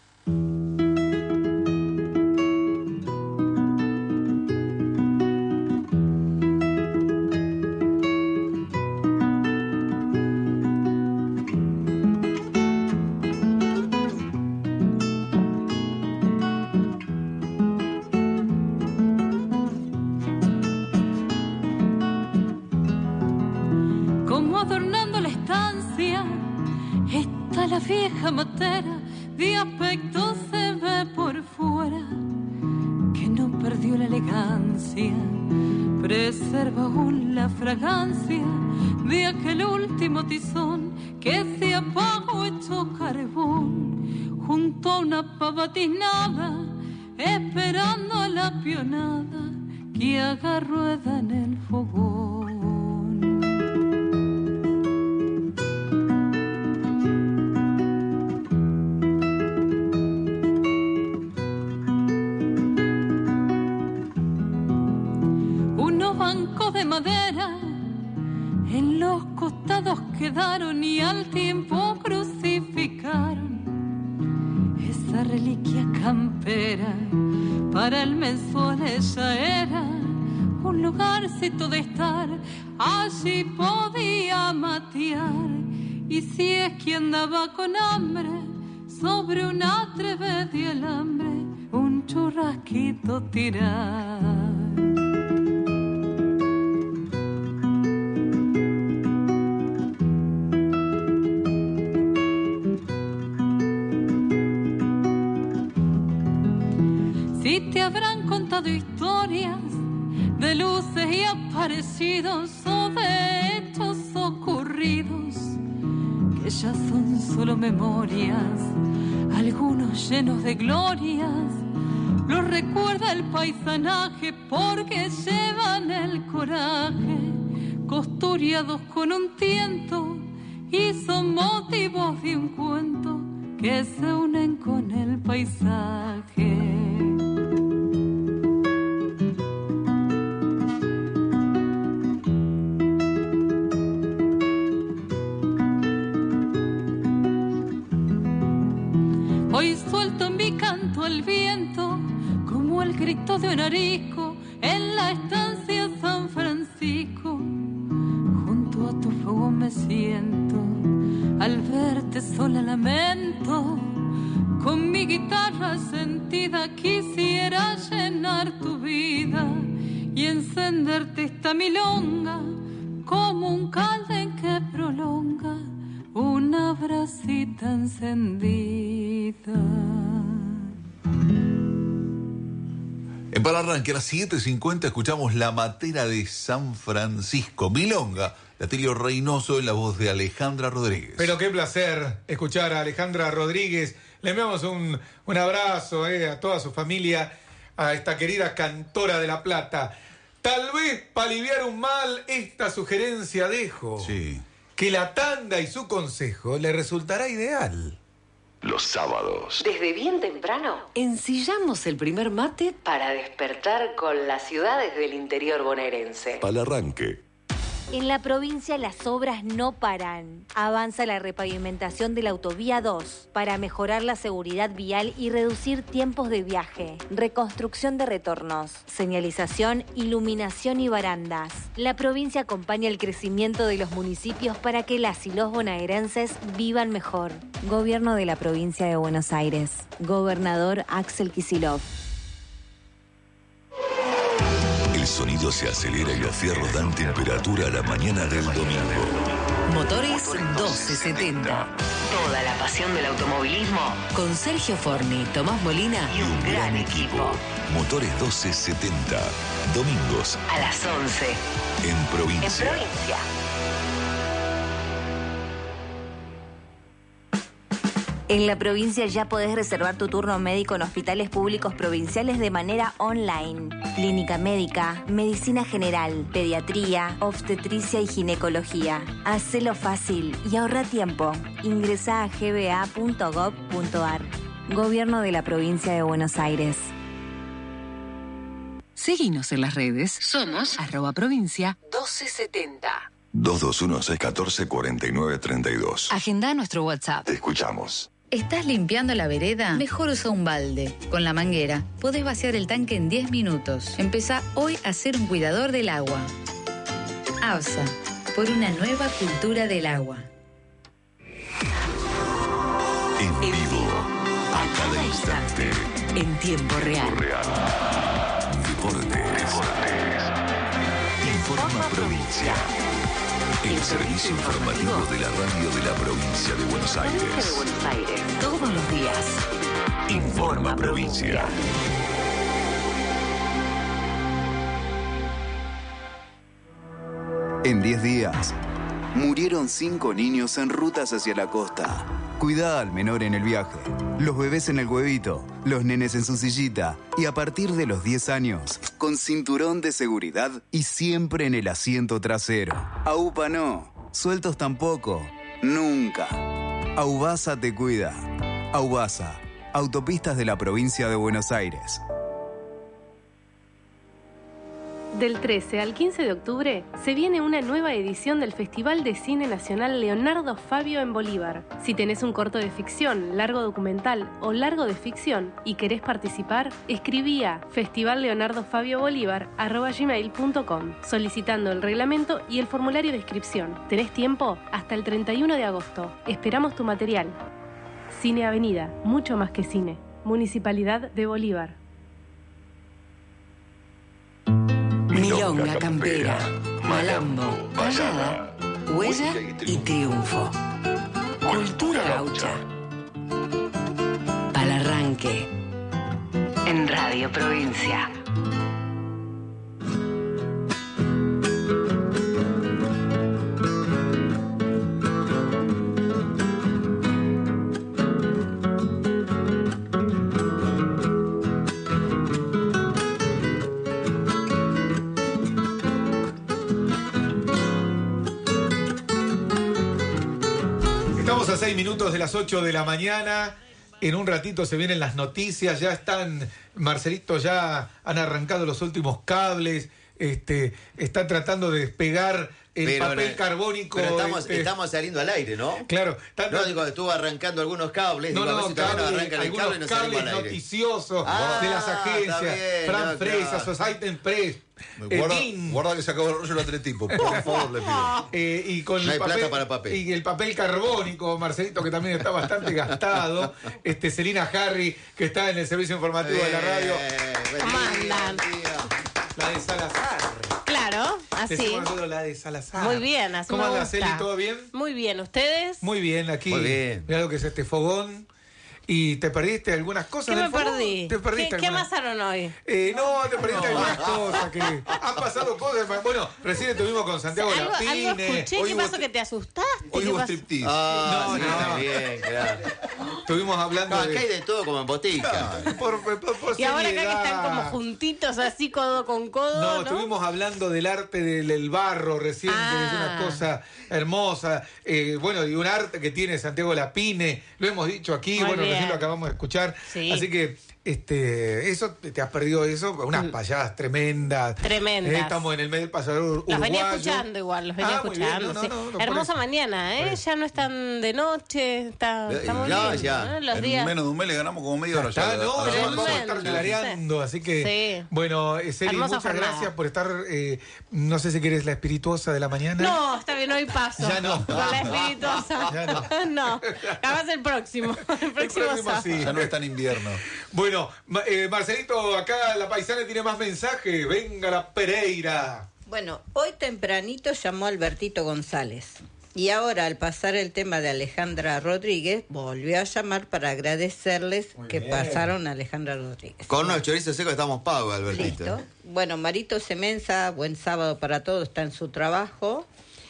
Vieja matera de aspecto se ve por fuera, que no perdió la elegancia, preserva aún la fragancia de aquel último tizón que se apagó hecho carbón junto a una pava tiznada, esperando a la pionada que haga rueda en el fogón. De madera en los costados quedaron y al tiempo crucificaron esa reliquia campera. Para el mensual ella era un lugarcito de estar, allí podía matear, y si es que andaba con hambre sobre una treve de alambre un churrasquito tirar. Si te habrán contado historias de luces y aparecidos o de hechos ocurridos que ya son solo memorias, algunos llenos de glorias. Los recuerda el paisanaje porque llevan el coraje, custodiados con un tiento, y son motivos de un cuento que se unen con el paisaje. Hoy suelto en mi canto al viento como el grito de un arisco en la estancia San Francisco. Junto a tu fuego me siento, al verte sola lamento. Con mi guitarra sentida quisiera llenar tu vida y encenderte esta milonga como un calden que prolonga una brasita encendida. En Palarranque a las siete cincuenta escuchamos La Matera de San Francisco, milonga, de Atilio Reynoso en la voz de Alejandra Rodríguez. Pero qué placer escuchar a Alejandra Rodríguez. Le enviamos un, un abrazo eh, a toda su familia, a esta querida cantora de La Plata. Tal vez para aliviar un mal, esta sugerencia dejo. Sí. Que la tanda y su consejo le resultará ideal. Los sábados. Desde bien temprano, ensillamos el primer mate para despertar con las ciudades del interior bonaerense. Palarranque. En la provincia las obras no paran. Avanza la repavimentación de la autovía dos para mejorar la seguridad vial y reducir tiempos de viaje. Reconstrucción de retornos, señalización, iluminación y barandas. La provincia acompaña el crecimiento de los municipios para que las y los bonaerenses vivan mejor. Gobierno de la provincia de Buenos Aires. Gobernador Axel Kicillof. El sonido se acelera y los fierros dan temperatura a la mañana del domingo. Motores doce setenta. Toda la pasión del automovilismo con Sergio Forni, Tomás Molina y un gran equipo. Motores doce setenta. Domingos a las once. En provincia. En provincia. En la provincia ya podés reservar tu turno médico en hospitales públicos provinciales de manera online. Clínica médica, medicina general, pediatría, obstetricia y ginecología. Hacelo fácil y ahorra tiempo. Ingresá a g b a punto gob punto a r. Gobierno de la provincia de Buenos Aires. Seguinos en las redes. Somos arroba provincia doce setenta. dos dos uno, seis uno cuatro, cuatro nueve tres dos. Agenda nuestro WhatsApp. Te escuchamos. ¿Estás limpiando la vereda? Mejor usa un balde. Con la manguera podés vaciar el tanque en diez minutos. Empezá hoy a ser un cuidador del agua. ABSA, por una nueva cultura del agua. En vivo, a cada instante. En tiempo real. Deportes. Deportes. Informa Provincia. El servicio informativo de la radio de la provincia de Buenos Aires. De Buenos Aires. Todos los días. Informa Provincia. En diez días, murieron cinco niños en rutas hacia la costa. Cuidá al menor en el viaje, los bebés en el huevito, los nenes en su sillita y a partir de los diez años, con cinturón de seguridad y siempre en el asiento trasero. AUPA no, sueltos tampoco, nunca. Aubasa te cuida. Aubasa, autopistas de la provincia de Buenos Aires. Del trece al quince de octubre se viene una nueva edición del Festival de Cine Nacional Leonardo Fabio en Bolívar. Si tenés un corto de ficción, largo documental o largo de ficción y querés participar, escribí a festival leonardo fabio bolívar arroba gmail punto com solicitando el reglamento y el formulario de inscripción. Tenés tiempo hasta el treinta y uno de agosto. Esperamos tu material. Cine Avenida, mucho más que cine. Municipalidad de Bolívar. Milonga campera, malambo, payada, huella y triunfo. Cultura gaucha. Palarranque. en Radio Provincia. A seis minutos de las ocho de la mañana. En un ratito se vienen las noticias. Ya están, Marcelito, ya han arrancado los últimos cables. Este, están tratando de despegar el pero, papel carbónico. Pero estamos, este, estamos saliendo al aire, ¿no? Claro. Tanto, no, digo, estuvo arrancando algunos cables. No, digo, no, a ver si cable, todavía no arrancan el cable y no salimos al aire. Noticiosos ah, de las agencias. Bien, Fran no, Fresa, claro. Society Press. Guarda, guarda que se acabó el rollo del atletipo, por favor, le pido. Eh, y con no hay el papel, plata para papel. Y el papel carbónico, Marcelito, que también está bastante gastado. Este, Celina Harry, que está en el servicio informativo eh, de la radio. Mandan. La de Salazar. Claro, así. Decimos nosotros la de Salazar. Muy bien, así. ¿Cómo me anda, gusta. Celi? ¿Todo bien? Muy bien, ¿ustedes? Muy bien, aquí. Muy bien. Mirá lo que es este fogón. ¿Y te perdiste algunas cosas? ¿Qué del me fogón? perdí? ¿Te perdiste ¿Qué, ¿Qué algunas? amasaron hoy? Eh, no, te perdiste algunas cosas que han pasado cosas. Bueno, recién estuvimos con Santiago Algo, Lapine. algo escuché, Hoy ¿qué hubo pasó? ¿Que te asustaste? Hoy ¿Qué hubo pasó? striptease. Ah, No, sí, no. bien, claro. Estuvimos hablando No, de... acá hay de todo como en botica. Por, por, por Y ahora acá que seriedad. están como juntitos, así codo con codo, No, ¿no? estuvimos hablando del arte del, del barro recién, Ah. que es una cosa hermosa. Eh, bueno, y un arte que tiene Santiago Lapine, lo hemos dicho aquí, Muy bueno, bien. recién lo acabamos de escuchar. Sí. Así que este, eso, te has perdido eso, unas payadas tremendas. Tremendas. Eh, estamos en el mes del pasador Los uruguayo. venía escuchando igual, los venía Ah, muy bien, escuchando. no, sí. no, no, por Hermosa eso. mañana, ¿eh? Por eso. Ya no están de noche, está, está muy Ya, bien. ya. ¿eh? Los En días. menos de un mes le ganamos como media hora ya. Ah, no, a la ya banda. vamos a estar Tremendo. clareando, así que Sí. bueno, eh, Celi, Hermosa muchas jornada. gracias por estar, eh, no sé si querés la espirituosa de la mañana. No, está bien, hoy paso. Ya no. Con la espirituosa. Ya no. no. Capaz el próximo. El próximo, próximo sábado. sí. Ya no está en invierno. Bueno, Ma- eh, Marcelito, acá la paisana tiene más mensajes. Venga la Pereira. Bueno, hoy tempranito llamó Albertito González. Y ahora, al pasar el tema de Alejandra Rodríguez, volvió a llamar para agradecerles Muy que bien. pasaron a Alejandra Rodríguez. Con unos chorizos secos estamos pagos, Albertito. Listo. Bueno, Marito Semenza, buen sábado para todos, está en su trabajo.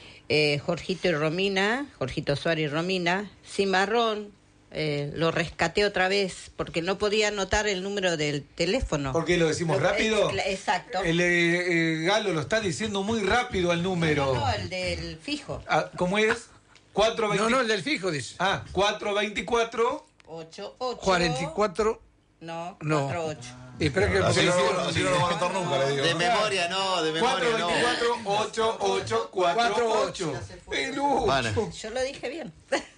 Eh, Jorgito y Romina, Jorgito Suárez y Romina. Cimarrón, eh, lo rescaté otra vez porque no podía anotar el número del teléfono. ¿Por qué lo decimos Lo- rápido? eh, Exacto. El eh, eh, Galo lo está diciendo muy rápido el número. No, el del fijo. Ah, ¿cómo es? cuatro veinte... No, no, el del fijo, dice. Ah, cuatro veinticuatro. ocho, ocho. cuarenta y cuatro. No, No. cuatro, ocho. Y espera que Así porque no, hicieron- lo- así no lo van a anotar nunca, le digo. De memoria no, de memoria cuatro no. veinticuatro, ocho ocho cuatro ocho. Pelucho. Bueno. Yo lo dije bien.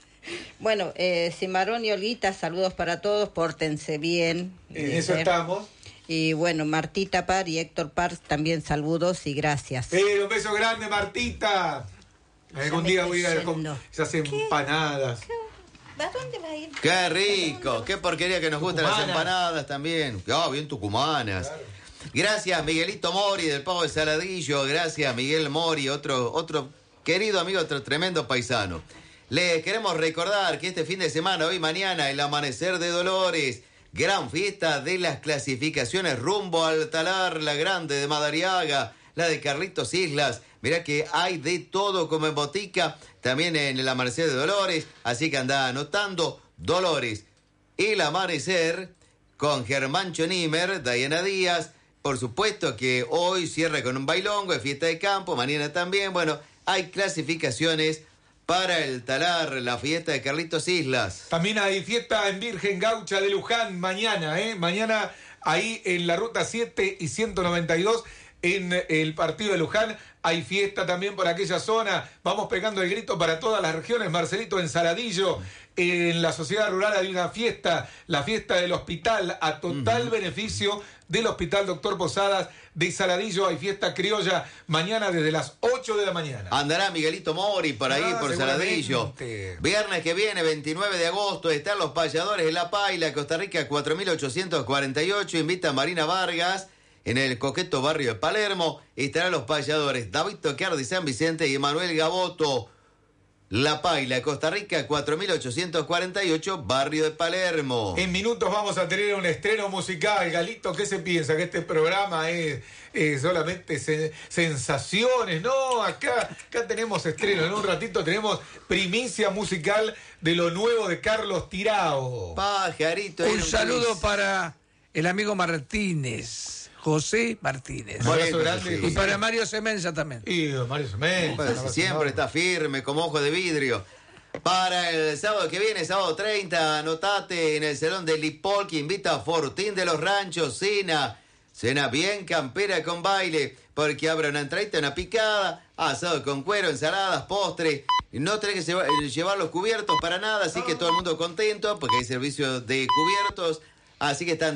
Bueno, eh, Cimarrón y Olguita, saludos para todos, pórtense bien. En eso dice. estamos. Y bueno, Martita Par y Héctor Par también saludos y gracias. Eh, un beso grande, Martita. Algún me día estoy voy a ir con yendo. esas empanadas. ¿A dónde va a ir? Qué rico, qué porquería que nos gustan las Tucumanas. empanadas también. Ah, bien tucumanas. Gracias, Miguelito Mori del Pavo de Saladillo. Gracias, Miguel Mori, otro, otro querido amigo, otro tremendo paisano. Les queremos recordar que este fin de semana, hoy y mañana, el Amanecer de Dolores, gran fiesta de las clasificaciones rumbo al Talar, la grande de Madariaga, la de Carlitos Islas. Mirá que hay de todo como en botica, también en el Amanecer de Dolores, así que anda anotando Dolores. El Amanecer con Germán Chonimer, Diana Díaz, por supuesto que hoy cierra con un bailongo, es fiesta de campo, mañana también, bueno, hay clasificaciones para el Talar, la fiesta de Carlitos Islas. También hay fiesta en Virgen Gaucha de Luján mañana, ¿eh? Mañana ahí en la ruta siete y ciento noventa y dos en el partido de Luján. Hay fiesta también por aquella zona. Vamos pegando el grito para todas las regiones. Marcelito, en Saladillo, en la sociedad rural hay una fiesta, la fiesta del hospital, a total uh-huh. beneficio del Hospital Doctor Posadas de Saladillo. Hay fiesta criolla mañana desde las ocho de la mañana. Andará Miguelito Mori por ahí, Ah, por Saladillo. Viernes que viene, veintinueve de agosto, están los payadores de La Paila, Costa Rica cuatro mil ochocientos cuarenta y ocho. Invita a Marina Vargas en el coqueto barrio de Palermo. Estarán los payadores David Tocar de San Vicente y Emanuel Gaboto. La Paila, Costa Rica, cuatro mil ochocientos cuarenta y ocho, barrio de Palermo. En minutos vamos a tener un estreno musical. Galito, ¿qué se piensa? ¿Que este programa es, es solamente se, sensaciones? No, acá, acá tenemos estreno. En un ratito tenemos primicia musical de lo nuevo de Carlos Tirao. Pajarito. Un saludo para el amigo Martínez. José Martínez. Un abrazo grande. Y para Mario Semenza también. Y Mario Semenza. Pues, siempre está firme, como ojo de vidrio. Para el sábado que viene, sábado treinta, anotate en el Salón de Lipol, que invita a Fortín de los Ranchos, cena. Cena bien campera con baile, porque habrá una entradita, una picada, asado con cuero, ensaladas, postre. No tenés que llevar, llevar los cubiertos para nada, así que todo el mundo contento, porque hay servicio de cubiertos. Así que están